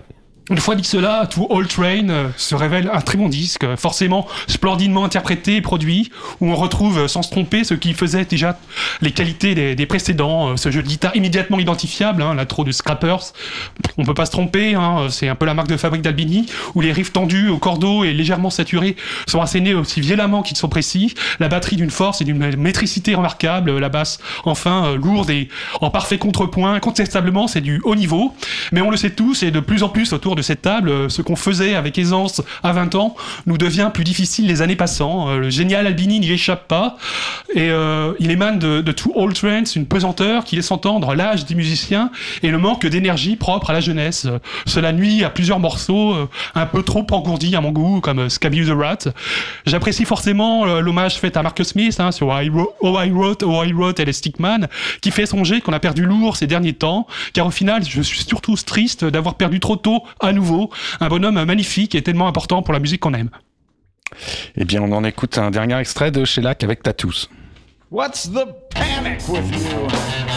Speaker 4: Une fois dit cela, To All Train euh, se révèle un très bon disque, euh, forcément splendidement interprété et produit, où on retrouve euh, sans se tromper ce qui faisait déjà les qualités des, des précédents, euh, ce jeu de guitare immédiatement identifiable, hein, l'intro de Scrappers, on peut pas se tromper, hein, c'est un peu la marque de fabrique d'Albini, où les riffs tendus au cordeau et légèrement saturés sont assénés aussi violemment qu'ils sont précis, la batterie d'une force et d'une métricité remarquable, la basse enfin euh, lourde et en parfait contrepoint, incontestablement c'est du haut niveau, mais on le sait tous et de plus en plus autour de cette table, ce qu'on faisait avec aisance à vingt ans nous devient plus difficile les années passant. Le génial Albini n'y échappe pas et euh, il émane de, de To All Trains une pesanteur qui laisse entendre l'âge des musiciens et le manque d'énergie propre à la jeunesse. Cela nuit à plusieurs morceaux un peu trop engourdis à mon goût, comme Scab You the Rat. J'apprécie forcément l'hommage fait à Marcus Smith hein, sur I Wrote, Oh I Wrote, Oh I Wrote Elastic Man, qui fait songer qu'on a perdu lourd ces derniers temps, car au final je suis surtout triste d'avoir perdu trop tôt à nouveau un bonhomme magnifique et tellement important pour la musique qu'on aime.
Speaker 1: Eh bien, on en écoute un dernier extrait de Shellac avec Tattoos.
Speaker 8: What's the panic with you?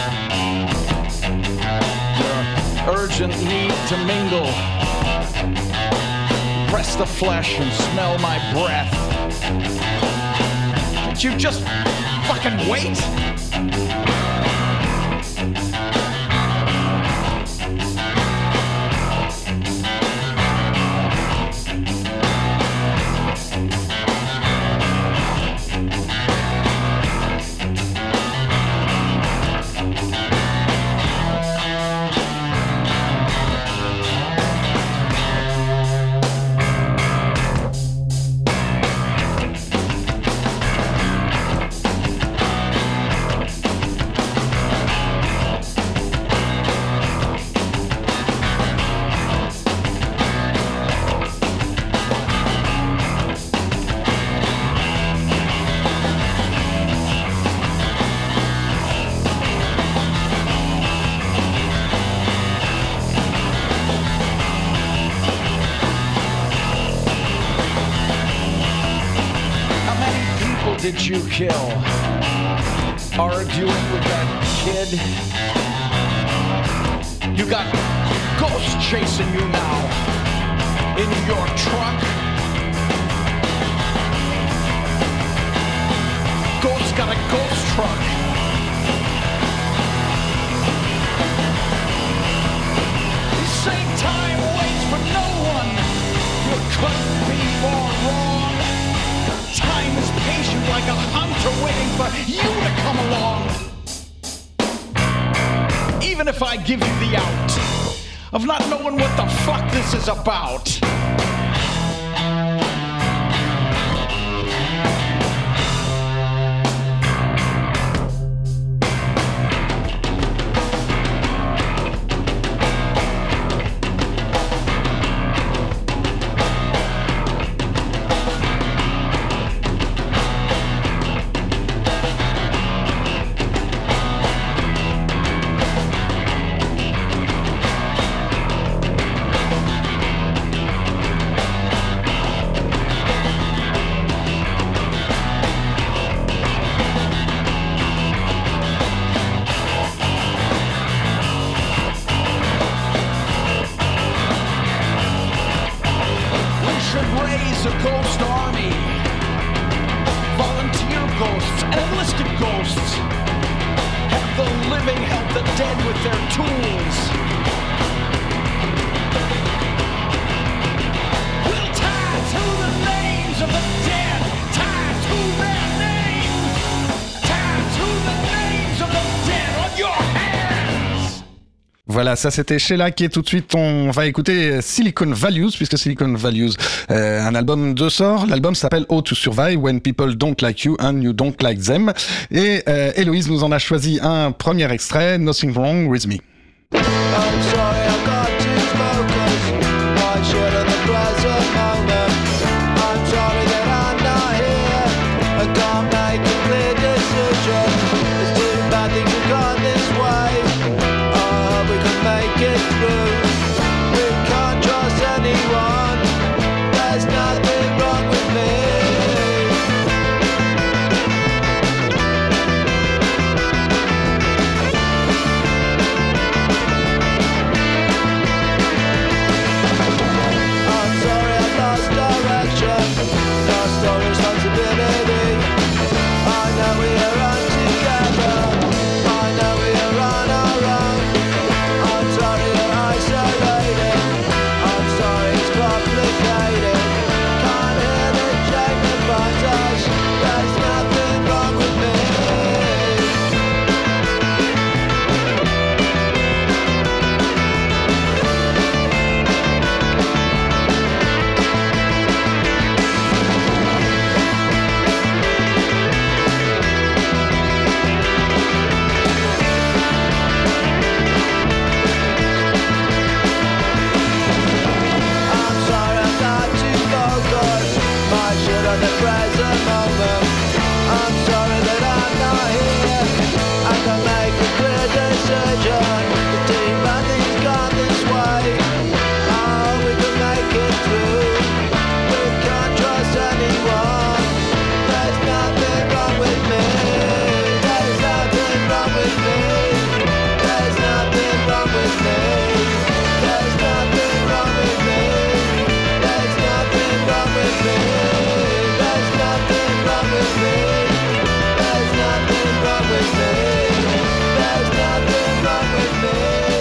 Speaker 8: Your urgent need to mingle. Press the flesh and smell my breath. Can't you just fucking wait? Did you kill? Arguing with that kid? You got ghosts chasing you now in your truck. Ghost got a ghost truck. You say time waits for no one. You couldn't be more wrong. Time is patient like a hunter waiting for you to come along. Even if I give you the out of not knowing what the fuck this is about.
Speaker 1: Voilà, ça c'était Shellac et tout de suite on va écouter Silicon Values, puisque Silicon Values, euh, un album de sort. L'album s'appelle How to Survive When People Don't Like You and You Don't Like Them. Et euh, Héloïse nous en a choisi un premier extrait, Nothing Wrong With Me.
Speaker 9: I'm sorry, I've got to focus. I should have the pleasant moment. I'm sorry that I'm not here. I can't make a clear decision. It's too bad things have gone this way. Oh, we can make it through. We can't trust anyone. There's nothing wrong with me. present moment. I'm sorry that I'm not here. I can make a clear decision. The team banding's gone this way. Oh, we can make it through. We can't trust anyone. There's nothing wrong with me. There's nothing wrong with me. There's nothing wrong with me. There's nothing wrong with me. There's nothing wrong with me. There's nothing wrong with me. There's nothing wrong with me. There's nothing wrong with me.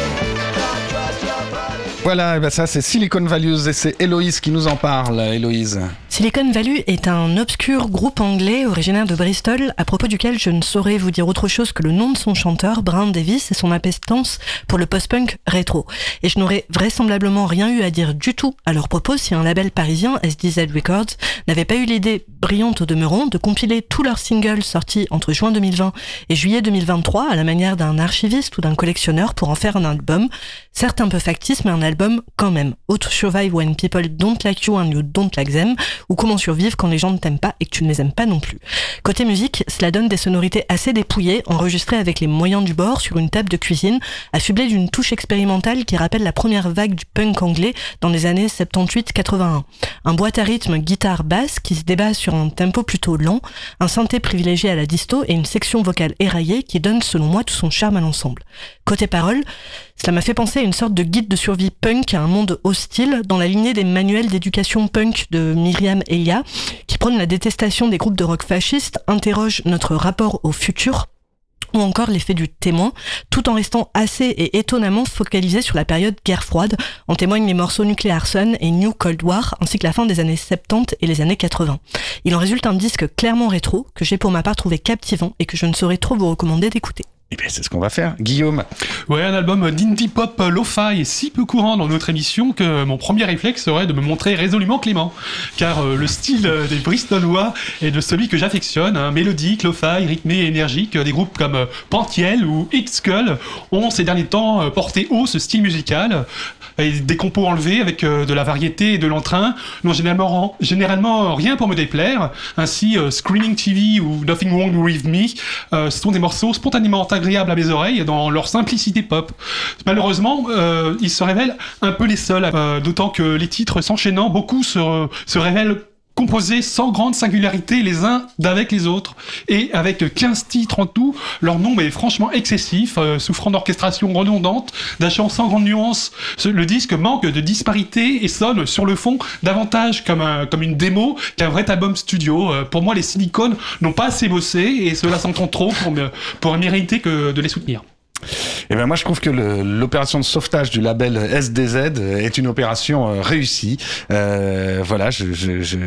Speaker 9: Can't trust your body.
Speaker 1: Voilà, et ben ça c'est Silicon Values et c'est Héloïse qui nous en parle. Héloïse.
Speaker 6: Silicon Valley est un obscur groupe anglais originaire de Bristol, à propos duquel je ne saurais vous dire autre chose que le nom de son chanteur, Brian Davis, et son appétence pour le post-punk rétro. Et je n'aurais vraisemblablement rien eu à dire du tout à leur propos si un label parisien, S D Z Records, n'avait pas eu l'idée brillante au demeurant de compiler tous leurs singles sortis entre juin deux mille vingt et juillet deux mille vingt-trois à la manière d'un archiviste ou d'un collectionneur pour en faire un album, certes un peu factice mais un album quand même. How to Survive When People Don't Like You and You Don't Like Them, ou Comment survivre quand les gens ne t'aiment pas et que tu ne les aimes pas non plus. Côté musique, cela donne des sonorités assez dépouillées, enregistrées avec les moyens du bord sur une table de cuisine, affublées d'une touche expérimentale qui rappelle la première vague du punk anglais dans les années soixante-dix quatre-vingt-un. Un boîte à rythme guitare-basse qui se débat sur un tempo plutôt lent, un synthé privilégié à la disto et une section vocale éraillée qui donne selon moi tout son charme à l'ensemble. Côté paroles, cela m'a fait penser à une sorte de guide de survie punk à un monde hostile, dans la lignée des manuels d'éducation punk de Myriam Elia, qui prône la détestation des groupes de rock fascistes, interroge notre rapport au futur, ou encore l'effet du témoin, tout en restant assez et étonnamment focalisé sur la période guerre froide. En témoignent les morceaux Nuclear Sun et New Cold War, ainsi que la fin des années soixante-dix et les années quatre-vingts. Il en résulte un disque clairement rétro, que j'ai pour ma part trouvé captivant et que je ne saurais trop vous recommander d'écouter.
Speaker 1: Eh bien, c'est ce qu'on va faire. Guillaume.
Speaker 4: Ouais, un album d'indie pop lo-fi est si peu courant dans notre émission que mon premier réflexe serait de me montrer résolument clément. Car euh, le style euh, des Bristolois est de celui que j'affectionne, hein, mélodique, lo-fi, rythmé et énergique. Des groupes comme euh, Pantiel ou X-Skull ont ces derniers temps euh, porté haut ce style musical. Et des compos enlevés avec euh, de la variété et de l'entrain n'ont généralement, généralement rien pour me déplaire. Ainsi, euh, Screaming T V ou Nothing Wrong With Me euh, sont des morceaux spontanément agréables à mes oreilles dans leur simplicité pop. Malheureusement, euh, ils se révèlent un peu les seuls, euh, d'autant que les titres s'enchaînant, beaucoup se, se révèlent composés sans grande singularité les uns d'avec les autres. Et avec quinze titres en tout, leur nombre est franchement excessif, euh, souffrant d'orchestration redondante, d'un chant sans grande nuance. Le disque manque de disparité et sonne sur le fond davantage comme, un, comme une démo qu'un vrai album studio. Euh, pour moi, les Silicon n'ont pas assez bossé et cela s'entend trop pour, me, pour mériter que de les soutenir.
Speaker 1: Eh ben moi je trouve que le, l'opération de sauvetage du label S D Z est une opération euh, réussie. Euh, voilà, je, je, je,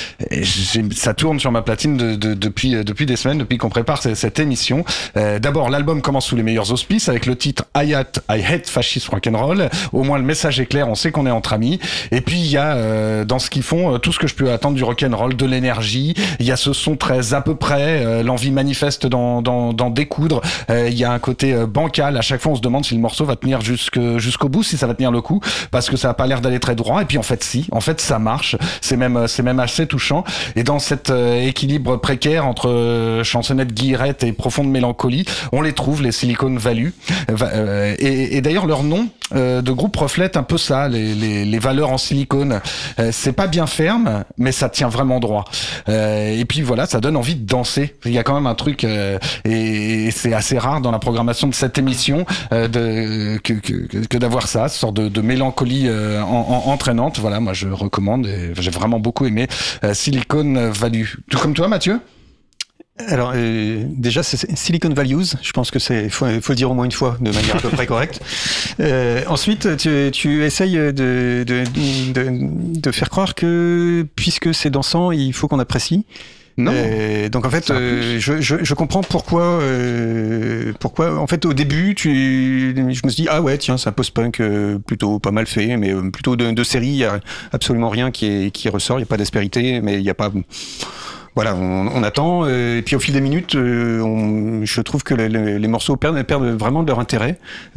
Speaker 1: j'ai, ça tourne sur ma platine de, de, depuis depuis des semaines, depuis qu'on prépare cette, cette émission. Euh, d'abord, l'album commence sous les meilleurs auspices avec le titre I Hate, I Hate Fascist Rock'n'Roll. Au moins le message est clair, on sait qu'on est entre amis. Et puis il y a euh, dans ce qu'ils font tout ce que je peux attendre du rock'n'roll, de l'énergie. Il y a ce son très à peu près, euh, l'envie manifeste d'en, d'en, d'en découdre. Euh, il y a un côté euh, bancal. À chaque fois, on se demande si le morceau va tenir jusque, jusqu'au bout, si ça va tenir le coup, parce que ça a pas l'air d'aller très droit. Et puis, en fait, si. En fait, ça marche. C'est même, c'est même assez touchant. Et dans cet euh, équilibre précaire entre euh, chansonnette guillerette et profonde mélancolie, on les trouve, les Silicon Valley. Euh, et, et d'ailleurs, leur nom euh, de groupe reflète un peu ça, les, les, les valeurs en silicone. Euh, c'est pas bien ferme, mais ça tient vraiment droit. Euh, et puis voilà, ça donne envie de danser. Il y a quand même un truc, euh, et, et c'est assez rare dans la programmation de cette émission euh, de, que, que, que d'avoir ça, ce sorte de, de mélancolie euh, en, en, entraînante. Voilà, moi je recommande et j'ai vraiment beaucoup aimé euh, Silicon Valley. Tout comme toi, Mathieu?
Speaker 5: Alors euh, déjà c'est Silicon Values, je pense que c'est faut, faut le dire au moins une fois de manière à peu près correcte. Euh, ensuite tu, tu essayes de, de, de, de faire croire que puisque c'est dansant il faut qu'on apprécie. Non. Euh, donc en fait, euh, je, je, je comprends pourquoi, euh, pourquoi. En fait, au début, tu, je me suis dit ah ouais tiens c'est un post-punk euh, plutôt pas mal fait, mais euh, plutôt de, de série, il y a absolument rien qui est, qui ressort, il y a pas d'aspérité, mais il y a pas. voilà, on, on attend. Euh, et puis au fil des minutes, euh, on, je trouve que les, les, les morceaux perdent, perdent vraiment de leur intérêt.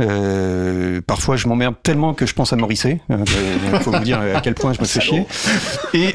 Speaker 5: Euh, parfois, je m'emmerde tellement que je pense à Morrissey. Il faut vous dire à quel point je me fais chier. Et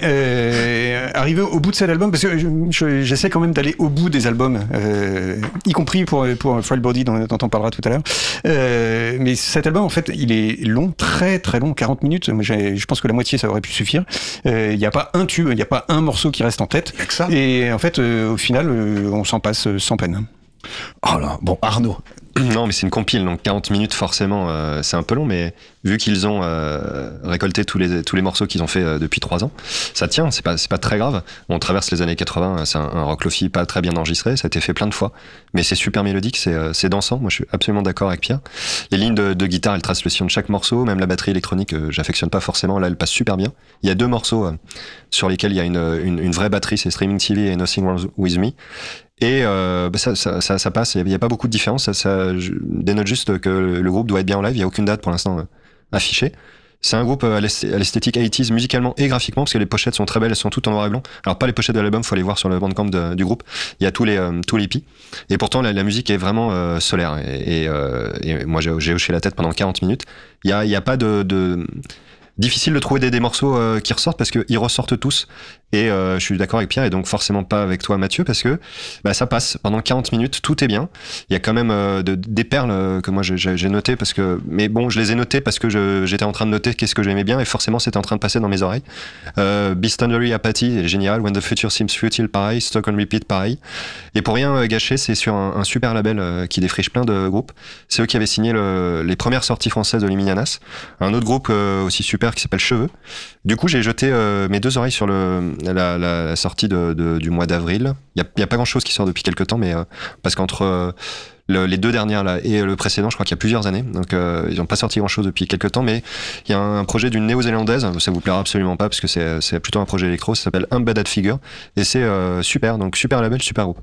Speaker 5: euh, arrivé au bout de cet album, parce que je, je, j'essaie quand même d'aller au bout des albums, euh, y compris pour pour Frail Body dont, dont on parlera tout à l'heure. Euh, mais cet album, en fait, il est long, très très long, quarante minutes. Moi, j'ai, je pense que la moitié, ça aurait pu suffire. Il euh, n'y a pas un tube, il n'y a pas un morceau qui reste en tête. Et en fait, euh, au final, euh, on s'en passe sans peine.
Speaker 1: Oh là, bon, Arnaud.
Speaker 7: Non, mais c'est une compile, donc quarante minutes, forcément, euh, c'est un peu long, mais vu qu'ils ont euh, récolté tous les, tous les morceaux qu'ils ont fait euh, depuis trois ans, ça tient, c'est pas, c'est pas très grave. On traverse les années quatre-vingts, c'est un, un rock lofi pas très bien enregistré, ça a été fait plein de fois, mais c'est super mélodique, c'est, euh, c'est dansant. Moi, je suis absolument d'accord avec Pierre. Les lignes de, de guitare, elles tracent le sillon de chaque morceau, même la batterie électronique, euh, j'affectionne pas forcément, là, elle passe super bien. Il y a deux morceaux euh, sur lesquels il y a une, une, une vraie batterie, c'est Streaming T V et Nothing Wrong With Me. Et euh, bah ça, ça, ça, ça passe, il n'y a pas beaucoup de différence. Ça, ça je dénote juste que le groupe doit être bien en live, il n'y a aucune date pour l'instant euh, affichée. C'est un groupe à l'esthétique quatre-vingt-dix musicalement et graphiquement, parce que les pochettes sont très belles, elles sont toutes en noir et blanc. Alors pas les pochettes de l'album, faut aller voir sur le bandcamp de, du groupe, il y a tous les, euh, tous les hippies. Et pourtant la, la musique est vraiment euh, solaire. Et, et, euh, et moi j'ai, j'ai hoché la tête pendant quarante minutes. Il n'y a, il y a pas de... de difficile de trouver des, des morceaux euh, qui ressortent parce qu'ils ressortent tous. Et euh, je suis d'accord avec Pierre et donc forcément pas avec toi Mathieu parce que bah, ça passe pendant quarante minutes, tout est bien. Il y a quand même euh, de, des perles euh, que moi j'ai, j'ai noté parce que, mais bon, je les ai notées parce que je, j'étais en train de noter qu'est-ce que j'aimais bien et forcément c'était en train de passer dans mes oreilles. Euh, Beast Thundery Apathy est génial, When the Future Seems Futile pareil, Stock on Repeat pareil. Et pour rien euh, gâcher, c'est sur un, un super label euh, qui défriche plein de groupes. C'est eux qui avaient signé le, les premières sorties françaises de Liminianas. Un autre groupe euh, aussi super qui s'appelle Cheveux. Du coup, j'ai jeté euh, mes deux oreilles sur le La, la, la sortie de, de, du mois d'avril. Il n'y a, a pas grand chose qui sort depuis quelques temps, mais euh, parce qu'entre euh, le, les deux dernières là, et le précédent, je crois qu'il y a plusieurs années, donc euh, ils n'ont pas sorti grand chose depuis quelques temps, mais il y a un, un projet d'une néo-zélandaise, ça vous plaira absolument pas parce que c'est, c'est plutôt un projet électro, ça s'appelle Embedded Figure, et c'est euh, super, donc super label, super groupe.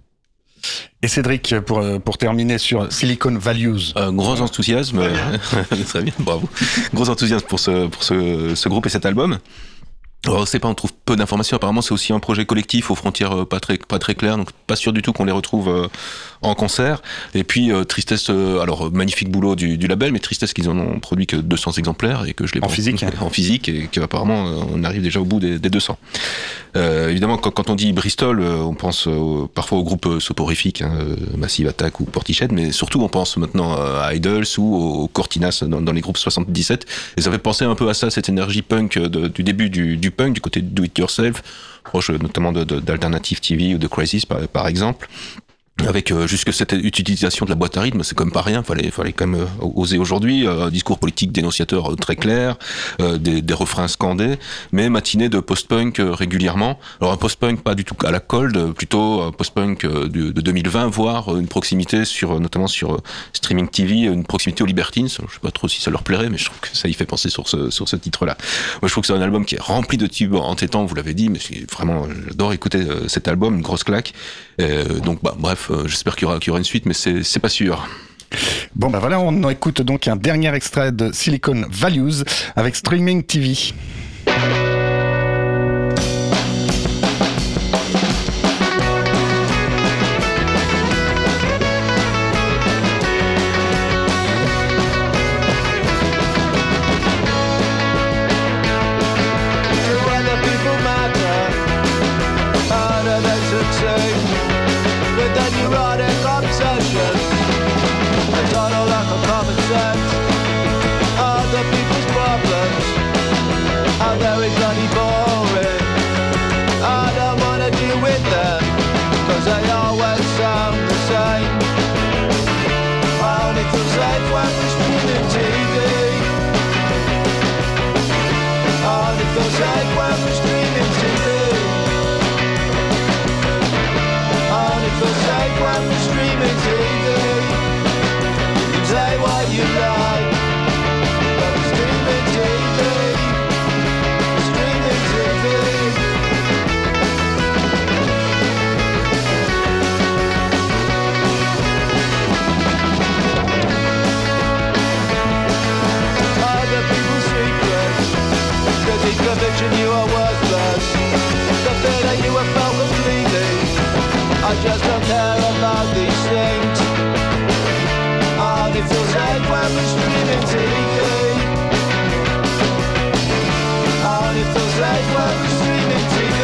Speaker 1: Et Cédric, pour, pour terminer sur Silicon Values.
Speaker 3: Euh, gros enthousiasme, très bien, bravo. Gros enthousiasme pour ce, pour ce, ce groupe et cet album. Alors, c'est pas, on trouve peu d'informations. Apparemment, c'est aussi un projet collectif aux frontières pas très, pas très claires, donc pas sûr du tout qu'on les retrouve euh, en concert. Et puis, euh, tristesse, euh, alors, magnifique boulot du, du label, mais tristesse qu'ils en ont produit que deux cents exemplaires et que je les
Speaker 1: en physique, hein.
Speaker 3: en physique et qu'apparemment, on arrive déjà au bout des, des deux cents. Euh, évidemment, quand, quand on dit Bristol, on pense euh, parfois aux groupes soporifiques, hein, Massive Attack ou Portishead, mais surtout, on pense maintenant à Idols ou aux Cortinas dans, dans les groupes soixante-dix-sept. Et ça fait penser un peu à ça, cette énergie punk de, du début du, du punk, du côté de Do It Yourself, proche notamment de, de, d'Alternative T V ou de Crisis par, par exemple. Avec euh, jusque cette utilisation de la boîte à rythme, c'est quand même pas rien. Fallait, fallait quand même euh, oser aujourd'hui. Euh, un discours politique dénonciateur euh, très clair, euh, des, des refrains scandés, mais matinée de post-punk euh, régulièrement. Alors un post-punk pas du tout à la cold, plutôt un post-punk euh, de, de deux mille vingt, voire euh, une proximité sur, euh, notamment sur euh, Streaming T V, une proximité aux Libertines. Je sais pas trop si ça leur plairait, mais je trouve que ça y fait penser sur ce sur ce titre-là. Moi, je trouve que c'est un album qui est rempli de tubes entêtants. Vous l'avez dit, mais c'est vraiment, j'adore écouter euh, cet album, une grosse claque. Euh, donc, bah, bref. J'espère qu'il y aura, qu'il y aura une suite, mais c'est, c'est pas sûr.
Speaker 1: Bon, ben voilà, on écoute donc un dernier extrait de Silicon Values avec Streaming T V.
Speaker 9: Other people's problems I just don't care about these things. And it feels like when we're streaming T V. And it feels like when we're streaming T V.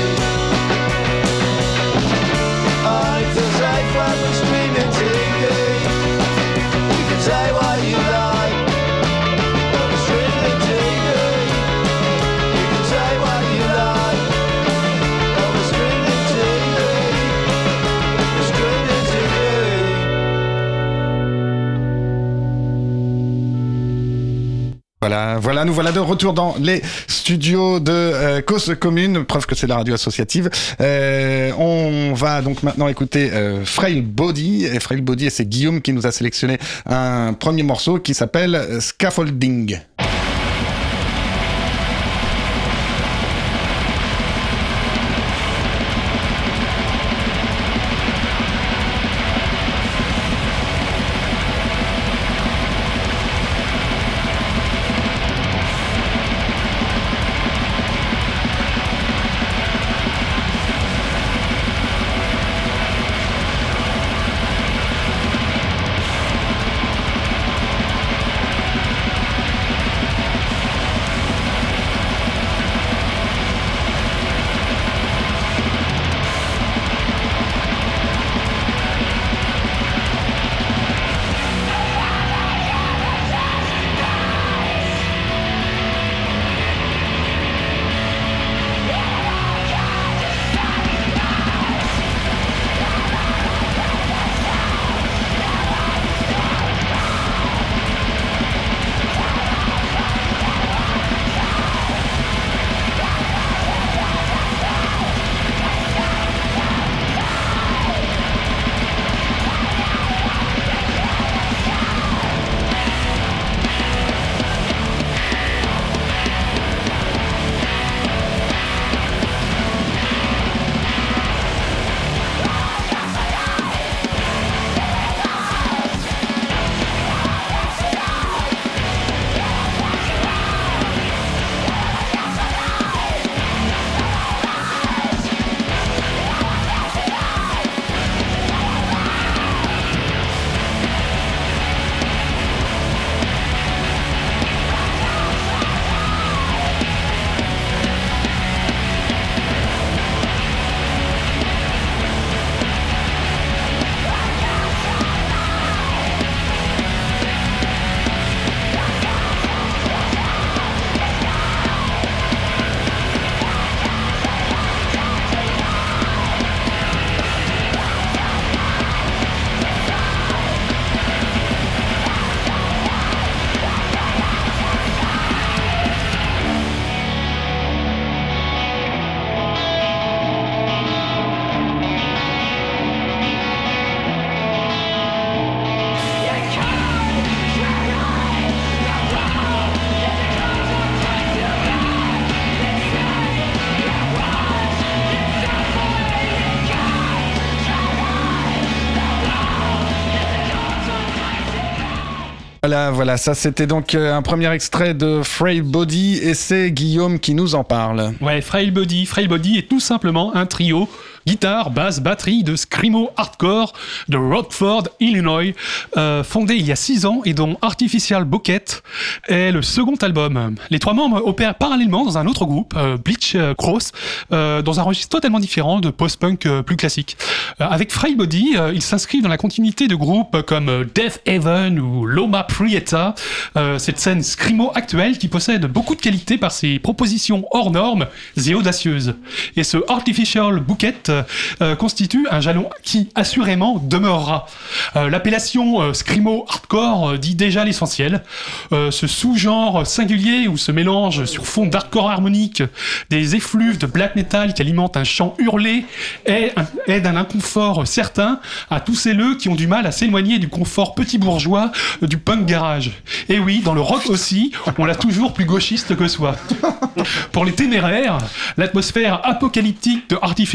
Speaker 9: And it feels like when we're streaming T V. You can say what you like, but we're streaming T V. You can say what you like, but we're streaming T V. We're streaming T V.
Speaker 1: Voilà, voilà, nous voilà de retour dans les studios de euh, Cause Commune, preuve que c'est la radio associative. Euh, on va donc maintenant écouter euh, Frail Body, et Frail Body, et c'est Guillaume qui nous a sélectionné un premier morceau qui s'appelle Scaffolding. Voilà, voilà, ça c'était donc un premier extrait de Frail Body et c'est Guillaume qui nous en parle.
Speaker 4: Ouais, Frail Body, Frail Body est tout simplement un trio guitare, basse, batterie de screamo hardcore de Rockford, Illinois, euh, fondé il y a six ans et dont Artificial Bucket est le second album. Les trois membres opèrent parallèlement dans un autre groupe, euh, Bleach Cross, euh, dans un registre totalement différent de post-punk euh, plus classique. Euh, avec Frail Body, euh, ils s'inscrivent dans la continuité de groupes comme euh, Death Heaven ou Loma Prieta, euh, cette scène screamo actuelle qui possède beaucoup de qualités par ses propositions hors normes et audacieuses. Et ce Artificial Bucket Euh, constitue un jalon qui assurément demeurera. Euh, l'appellation euh, screamo hardcore euh, dit déjà l'essentiel. Euh, ce sous-genre singulier où se mélange sur fond d'hardcore harmonique des effluves de black metal qui alimentent un chant hurlé est, est d'un inconfort certain à tous celles qui ont du mal à s'éloigner du confort petit bourgeois euh, du punk garage. Et oui, dans le rock aussi, on l'a toujours plus gauchiste que soi. Pour les téméraires, l'atmosphère apocalyptique de Artificial Bucket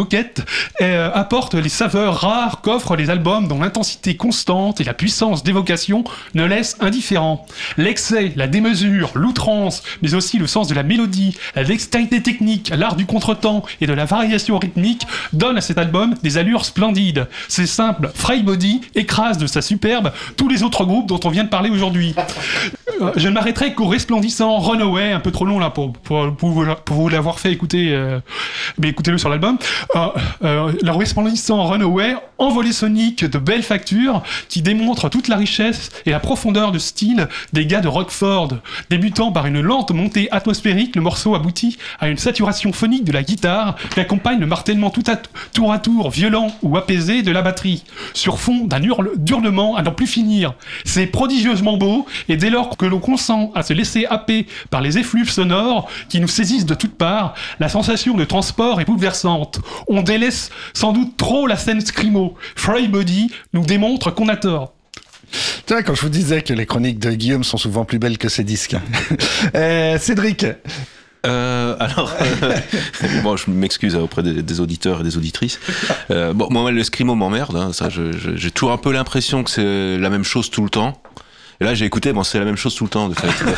Speaker 4: coquette euh, apporte les saveurs rares qu'offrent les albums dont l'intensité constante et la puissance d'évocation ne laissent indifférents. L'excès, la démesure, l'outrance, mais aussi le sens de la mélodie, la dextérité technique, l'art du contretemps et de la variation rythmique donnent à cet album des allures splendides. C'est simple, Frail Body écrase de sa superbe tous les autres groupes dont on vient de parler aujourd'hui. Euh, je ne m'arrêterai qu'au resplendissant Runaway, un peu trop long là pour, pour, pour, vous, pour vous l'avoir fait écouter, euh, mais écoutez-le sur l'album. Euh, euh, le resplendissant Runaway, envolée sonique de belle facture, qui démontre toute la richesse et la profondeur de style des gars de Rockford. Débutant par une lente montée atmosphérique, le morceau aboutit à une saturation phonique de la guitare qui accompagne le martèlement tout à, tour à tour violent ou apaisé de la batterie, sur fond d'un hurle, hurlement à n'en plus finir. C'est prodigieusement beau, et dès lors que l'on consent à se laisser happer par les effluves sonores qui nous saisissent de toutes parts, la sensation de transport est bouleversante. On délaisse sans doute trop la scène scrimo. Frail Body nous démontre qu'on a tort.
Speaker 1: Tu vois, quand je vous disais que les chroniques de Guillaume sont souvent plus belles que ses disques. euh, Cédric.
Speaker 3: Euh, alors, euh, bon, je m'excuse auprès des, des auditeurs et des auditrices. Euh, bon, moi, le scrimo m'emmerde. Hein, ça, je, je, j'ai toujours un peu l'impression que c'est la même chose tout le temps. Et là, j'ai écouté, bon, c'est la même chose tout le temps, de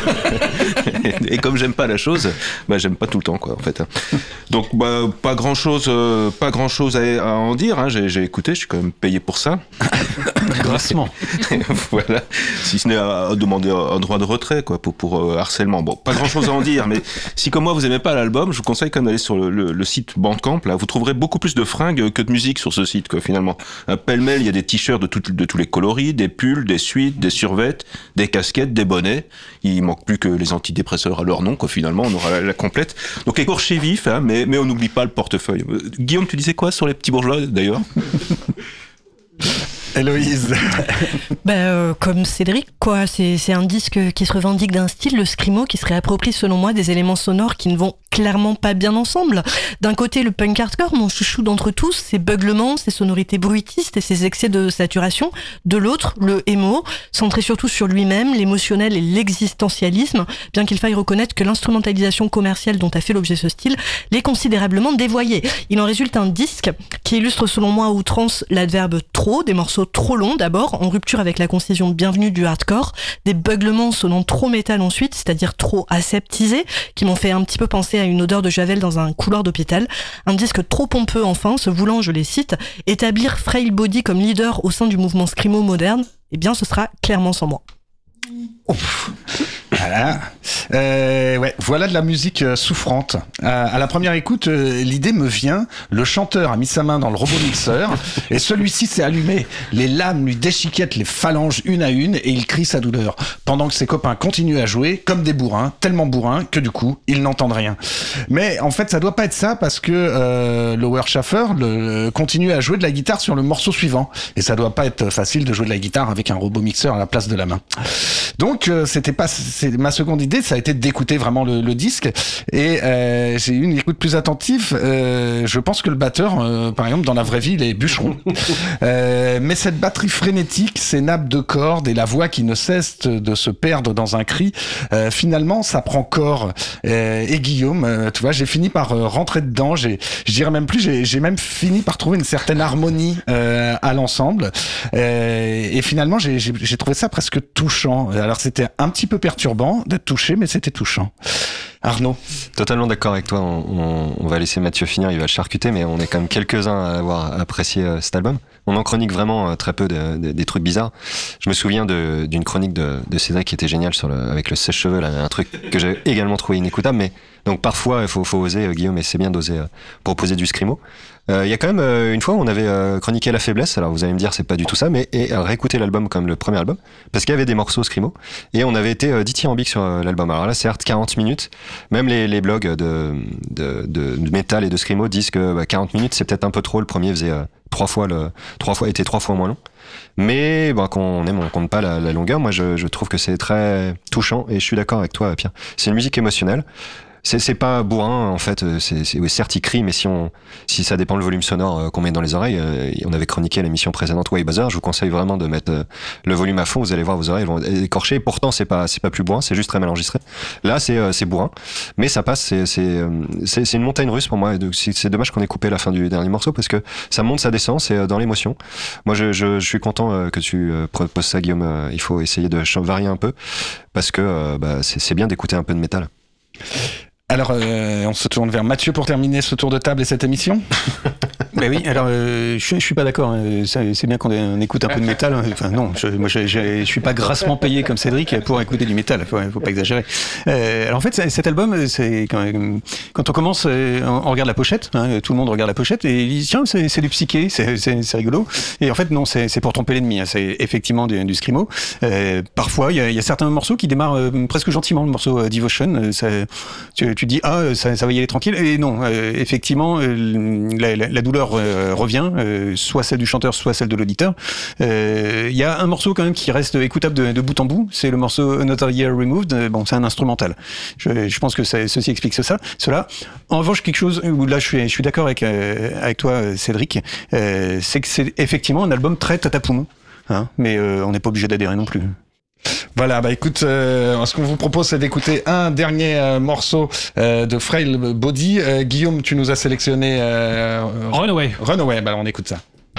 Speaker 3: fait. Et comme j'aime pas la chose, bah, j'aime pas tout le temps, quoi, en fait. Donc, bah, pas grand chose, euh, pas grand chose à, à en dire, hein. J'ai, j'ai écouté, je suis quand même payé pour ça.
Speaker 5: Grassement.
Speaker 3: Voilà. Si ce n'est à, à demander un droit de retrait, quoi, pour, pour euh, harcèlement. Bon, pas grand chose à en dire, mais si comme moi vous aimez pas l'album, je vous conseille quand même d'aller sur le, le, le site Bandcamp, là. Vous trouverez beaucoup plus de fringues que de musique sur ce site, quoi, finalement. Un pêle-mêle, il y a des t-shirts de, tout, de tous les coloris, des pulls, des suites, des survêtes, des casquettes, des bonnets. Il manque plus que les antidépresseurs à leur nom, quoi, finalement, on aura la, la complète. Donc écorché vif, hein, mais, mais on n'oublie pas le portefeuille. Euh, Guillaume, tu disais quoi sur les petits bourgeois, d'ailleurs?
Speaker 1: Héloïse.
Speaker 6: Bah, euh, comme Cédric, quoi. C'est, c'est un disque qui se revendique d'un style, le scrimo, qui se réapproprie, selon moi, des éléments sonores qui ne vont clairement pas bien ensemble. D'un côté, le punk hardcore, mon chouchou d'entre tous, ses beuglements, ses sonorités bruitistes et ses excès de saturation. De l'autre, le emo, centré surtout sur lui-même, l'émotionnel et l'existentialisme, bien qu'il faille reconnaître que l'instrumentalisation commerciale dont a fait l'objet ce style l'est considérablement dévoyée. Il en résulte un disque qui illustre, selon moi, à outrance l'adverbe trop, des morceaux trop longs d'abord, en rupture avec la concision bienvenue du hardcore, des beuglements sonnant trop métal ensuite, c'est-à-dire trop aseptisés, qui m'ont fait un petit peu penser à une odeur de javel dans un couloir d'hôpital, un disque trop pompeux enfin, se voulant, je les cite, établir Frail Body comme leader au sein du mouvement scrimo moderne, eh bien ce sera clairement sans moi.
Speaker 1: Ouf. Voilà. Euh, ouais, voilà de la musique euh, souffrante. Euh, à la première écoute, euh, l'idée me vient. Le chanteur a mis sa main dans le robot mixeur et celui-ci s'est allumé. Les lames lui déchiquettent les phalanges une à une et il crie sa douleur. Pendant que ses copains continuent à jouer comme des bourrins, tellement bourrins que du coup, ils n'entendent rien. Mais en fait, ça doit pas être ça parce que euh, Lower Schaffer le, continue à jouer de la guitare sur le morceau suivant. Et ça doit pas être facile de jouer de la guitare avec un robot mixeur à la place de la main. Donc, euh, c'était pas, c'est ma seconde idée, ça a été d'écouter vraiment le, le disque. Et euh, j'ai eu une écoute plus attentive. Euh, je pense que le batteur, euh, par exemple, dans la vraie vie, il est bûcheron. euh, mais cette batterie frénétique, ces nappes de cordes et la voix qui ne cesse de se perdre dans un cri, euh, finalement, ça prend corps. Euh, et Guillaume, euh, tu vois, j'ai fini par euh, rentrer dedans. J'ai, je dirais même plus, j'ai, j'ai même fini par trouver une certaine harmonie euh, à l'ensemble. Euh, et finalement, j'ai, j'ai, j'ai trouvé ça presque touchant. Alors c'était un petit peu perturbant d'être touché, mais c'était touchant. Arnaud.
Speaker 7: Totalement d'accord avec toi. On, on, on va laisser Mathieu finir, il va le charcuter, mais on est quand même quelques-uns à avoir apprécié euh, cet album. On en chronique vraiment euh, très peu de, de, des trucs bizarres. Je me souviens de, d'une chronique de, de Cédric qui était géniale sur le, avec le sèche-cheveux, là, un truc que j'ai également trouvé inécoutable, mais donc parfois il faut, faut oser, euh, Guillaume, et c'est bien d'oser euh, proposer du scrimo. Il euh, y a quand même euh, une fois où on avait euh, chroniqué La Faiblesse, alors vous allez me dire c'est pas du tout ça, mais et, euh, réécouter l'album comme le premier album, parce qu'il y avait des morceaux scrimo, et on avait été euh, dithyrambique sur euh, l'album. Alors là, certes, quarante minutes, même les, les blogs de, de, de, de métal et de scrimo disent que bah, quarante minutes c'est peut-être un peu trop, le premier faisait euh, trois fois le, trois fois, était trois fois moins long. Mais bon, quand on aime, on compte pas la, la longueur. Moi, je, je trouve que c'est très touchant, et je suis d'accord avec toi, Pierre. C'est une musique émotionnelle. c'est, c'est pas bourrin en fait. C'est, c'est oui, certes il crie, mais si on, si ça dépend le volume sonore euh, qu'on met dans les oreilles. Euh, on avait chroniqué l'émission précédente Way Buzzer. Je vous conseille vraiment de mettre euh, le volume à fond. Vous allez voir vos oreilles elles vont écorcher. Pourtant c'est pas, c'est pas plus bourrin, c'est juste très mal enregistré. Là c'est, euh, c'est bourrin, mais ça passe. C'est, c'est, euh, c'est, c'est une montagne russe pour moi. C'est, c'est dommage qu'on ait coupé la fin du dernier morceau parce que ça monte, ça descend, c'est euh, dans l'émotion. Moi je, je, je suis content euh, que tu euh, proposes ça, Guillaume. Euh, il faut essayer de varier un peu parce que euh, bah, c'est, c'est bien d'écouter un peu de métal.
Speaker 1: Alors, euh, on se tourne vers Mathieu pour terminer ce tour de table et cette émission.
Speaker 5: Ben oui, alors euh, je, je suis pas d'accord. Hein. C'est, c'est bien qu'on on écoute un peu de métal. Hein. Enfin non, je, moi je, je, je suis pas grassement payé comme Cédric pour écouter du métal. Faut, faut pas exagérer. Euh, alors en fait, cet album, c'est quand, même, quand on commence, on regarde la pochette. Hein, tout le monde regarde la pochette et il dit tiens, c'est, c'est du psyché, c'est, c'est, c'est rigolo. Et en fait non, c'est, c'est pour tromper l'ennemi. Hein. C'est effectivement du, du screamo. Euh, parfois, il y, y a certains morceaux qui démarrent euh, presque gentiment. Le morceau euh, Devotion, euh, ça, tu, tu dis ah ça, ça va y aller tranquille. Et non, euh, effectivement, euh, la, la, la douleur Euh, revient, euh, soit celle du chanteur, soit celle de l'auditeur. Il euh, y a un morceau quand même qui reste écoutable de, de bout en bout, c'est le morceau Another Year Removed. Euh, bon, c'est un instrumental. Je, je pense que ça, ceci explique ça. Cela. En revanche, quelque chose où là, je suis, je suis d'accord avec euh, avec toi, Cédric, euh, c'est que c'est effectivement un album très tatapoum, hein, mais euh, on n'est pas obligé d'adhérer non plus.
Speaker 1: Voilà, bah écoute, euh, ce qu'on vous propose, c'est d'écouter un dernier euh, morceau euh, de Frail Body. Euh, Guillaume, tu nous as sélectionné euh,
Speaker 4: Runaway.
Speaker 1: Runaway, bah on écoute ça.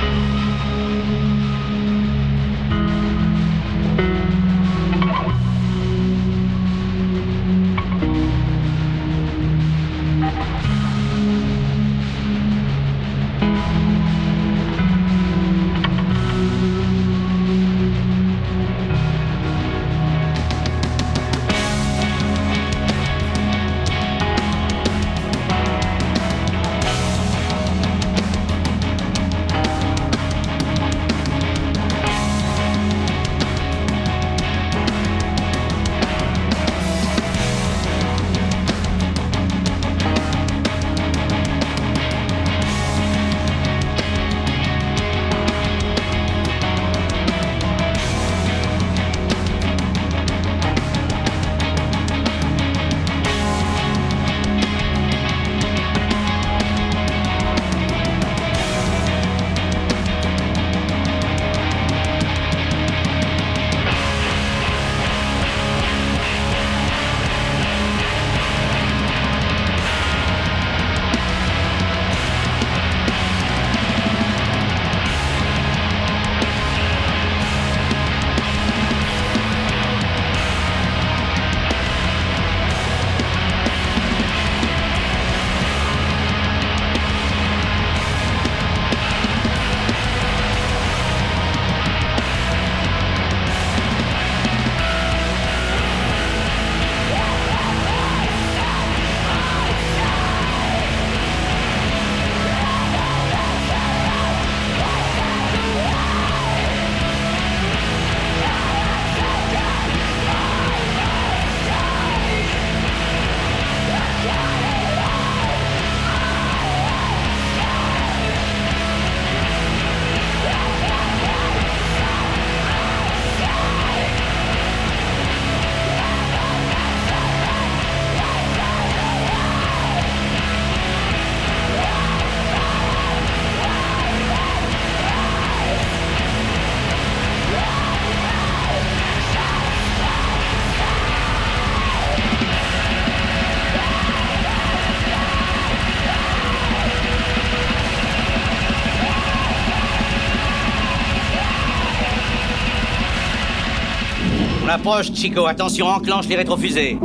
Speaker 10: On approche, Chico. Attention, enclenche les rétrofusées.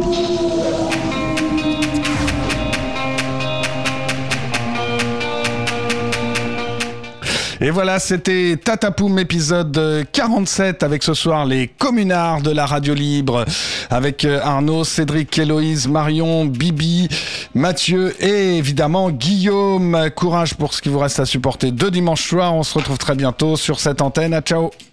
Speaker 1: Et voilà, c'était Tatapoum épisode quarante-sept avec ce soir les communards de la radio libre avec Arnaud, Cédric, Héloïse, Marion, Bibi, Mathieu et évidemment Guillaume. Courage pour ce qui vous reste à supporter de dimanche soir. On se retrouve très bientôt sur cette antenne. À ciao.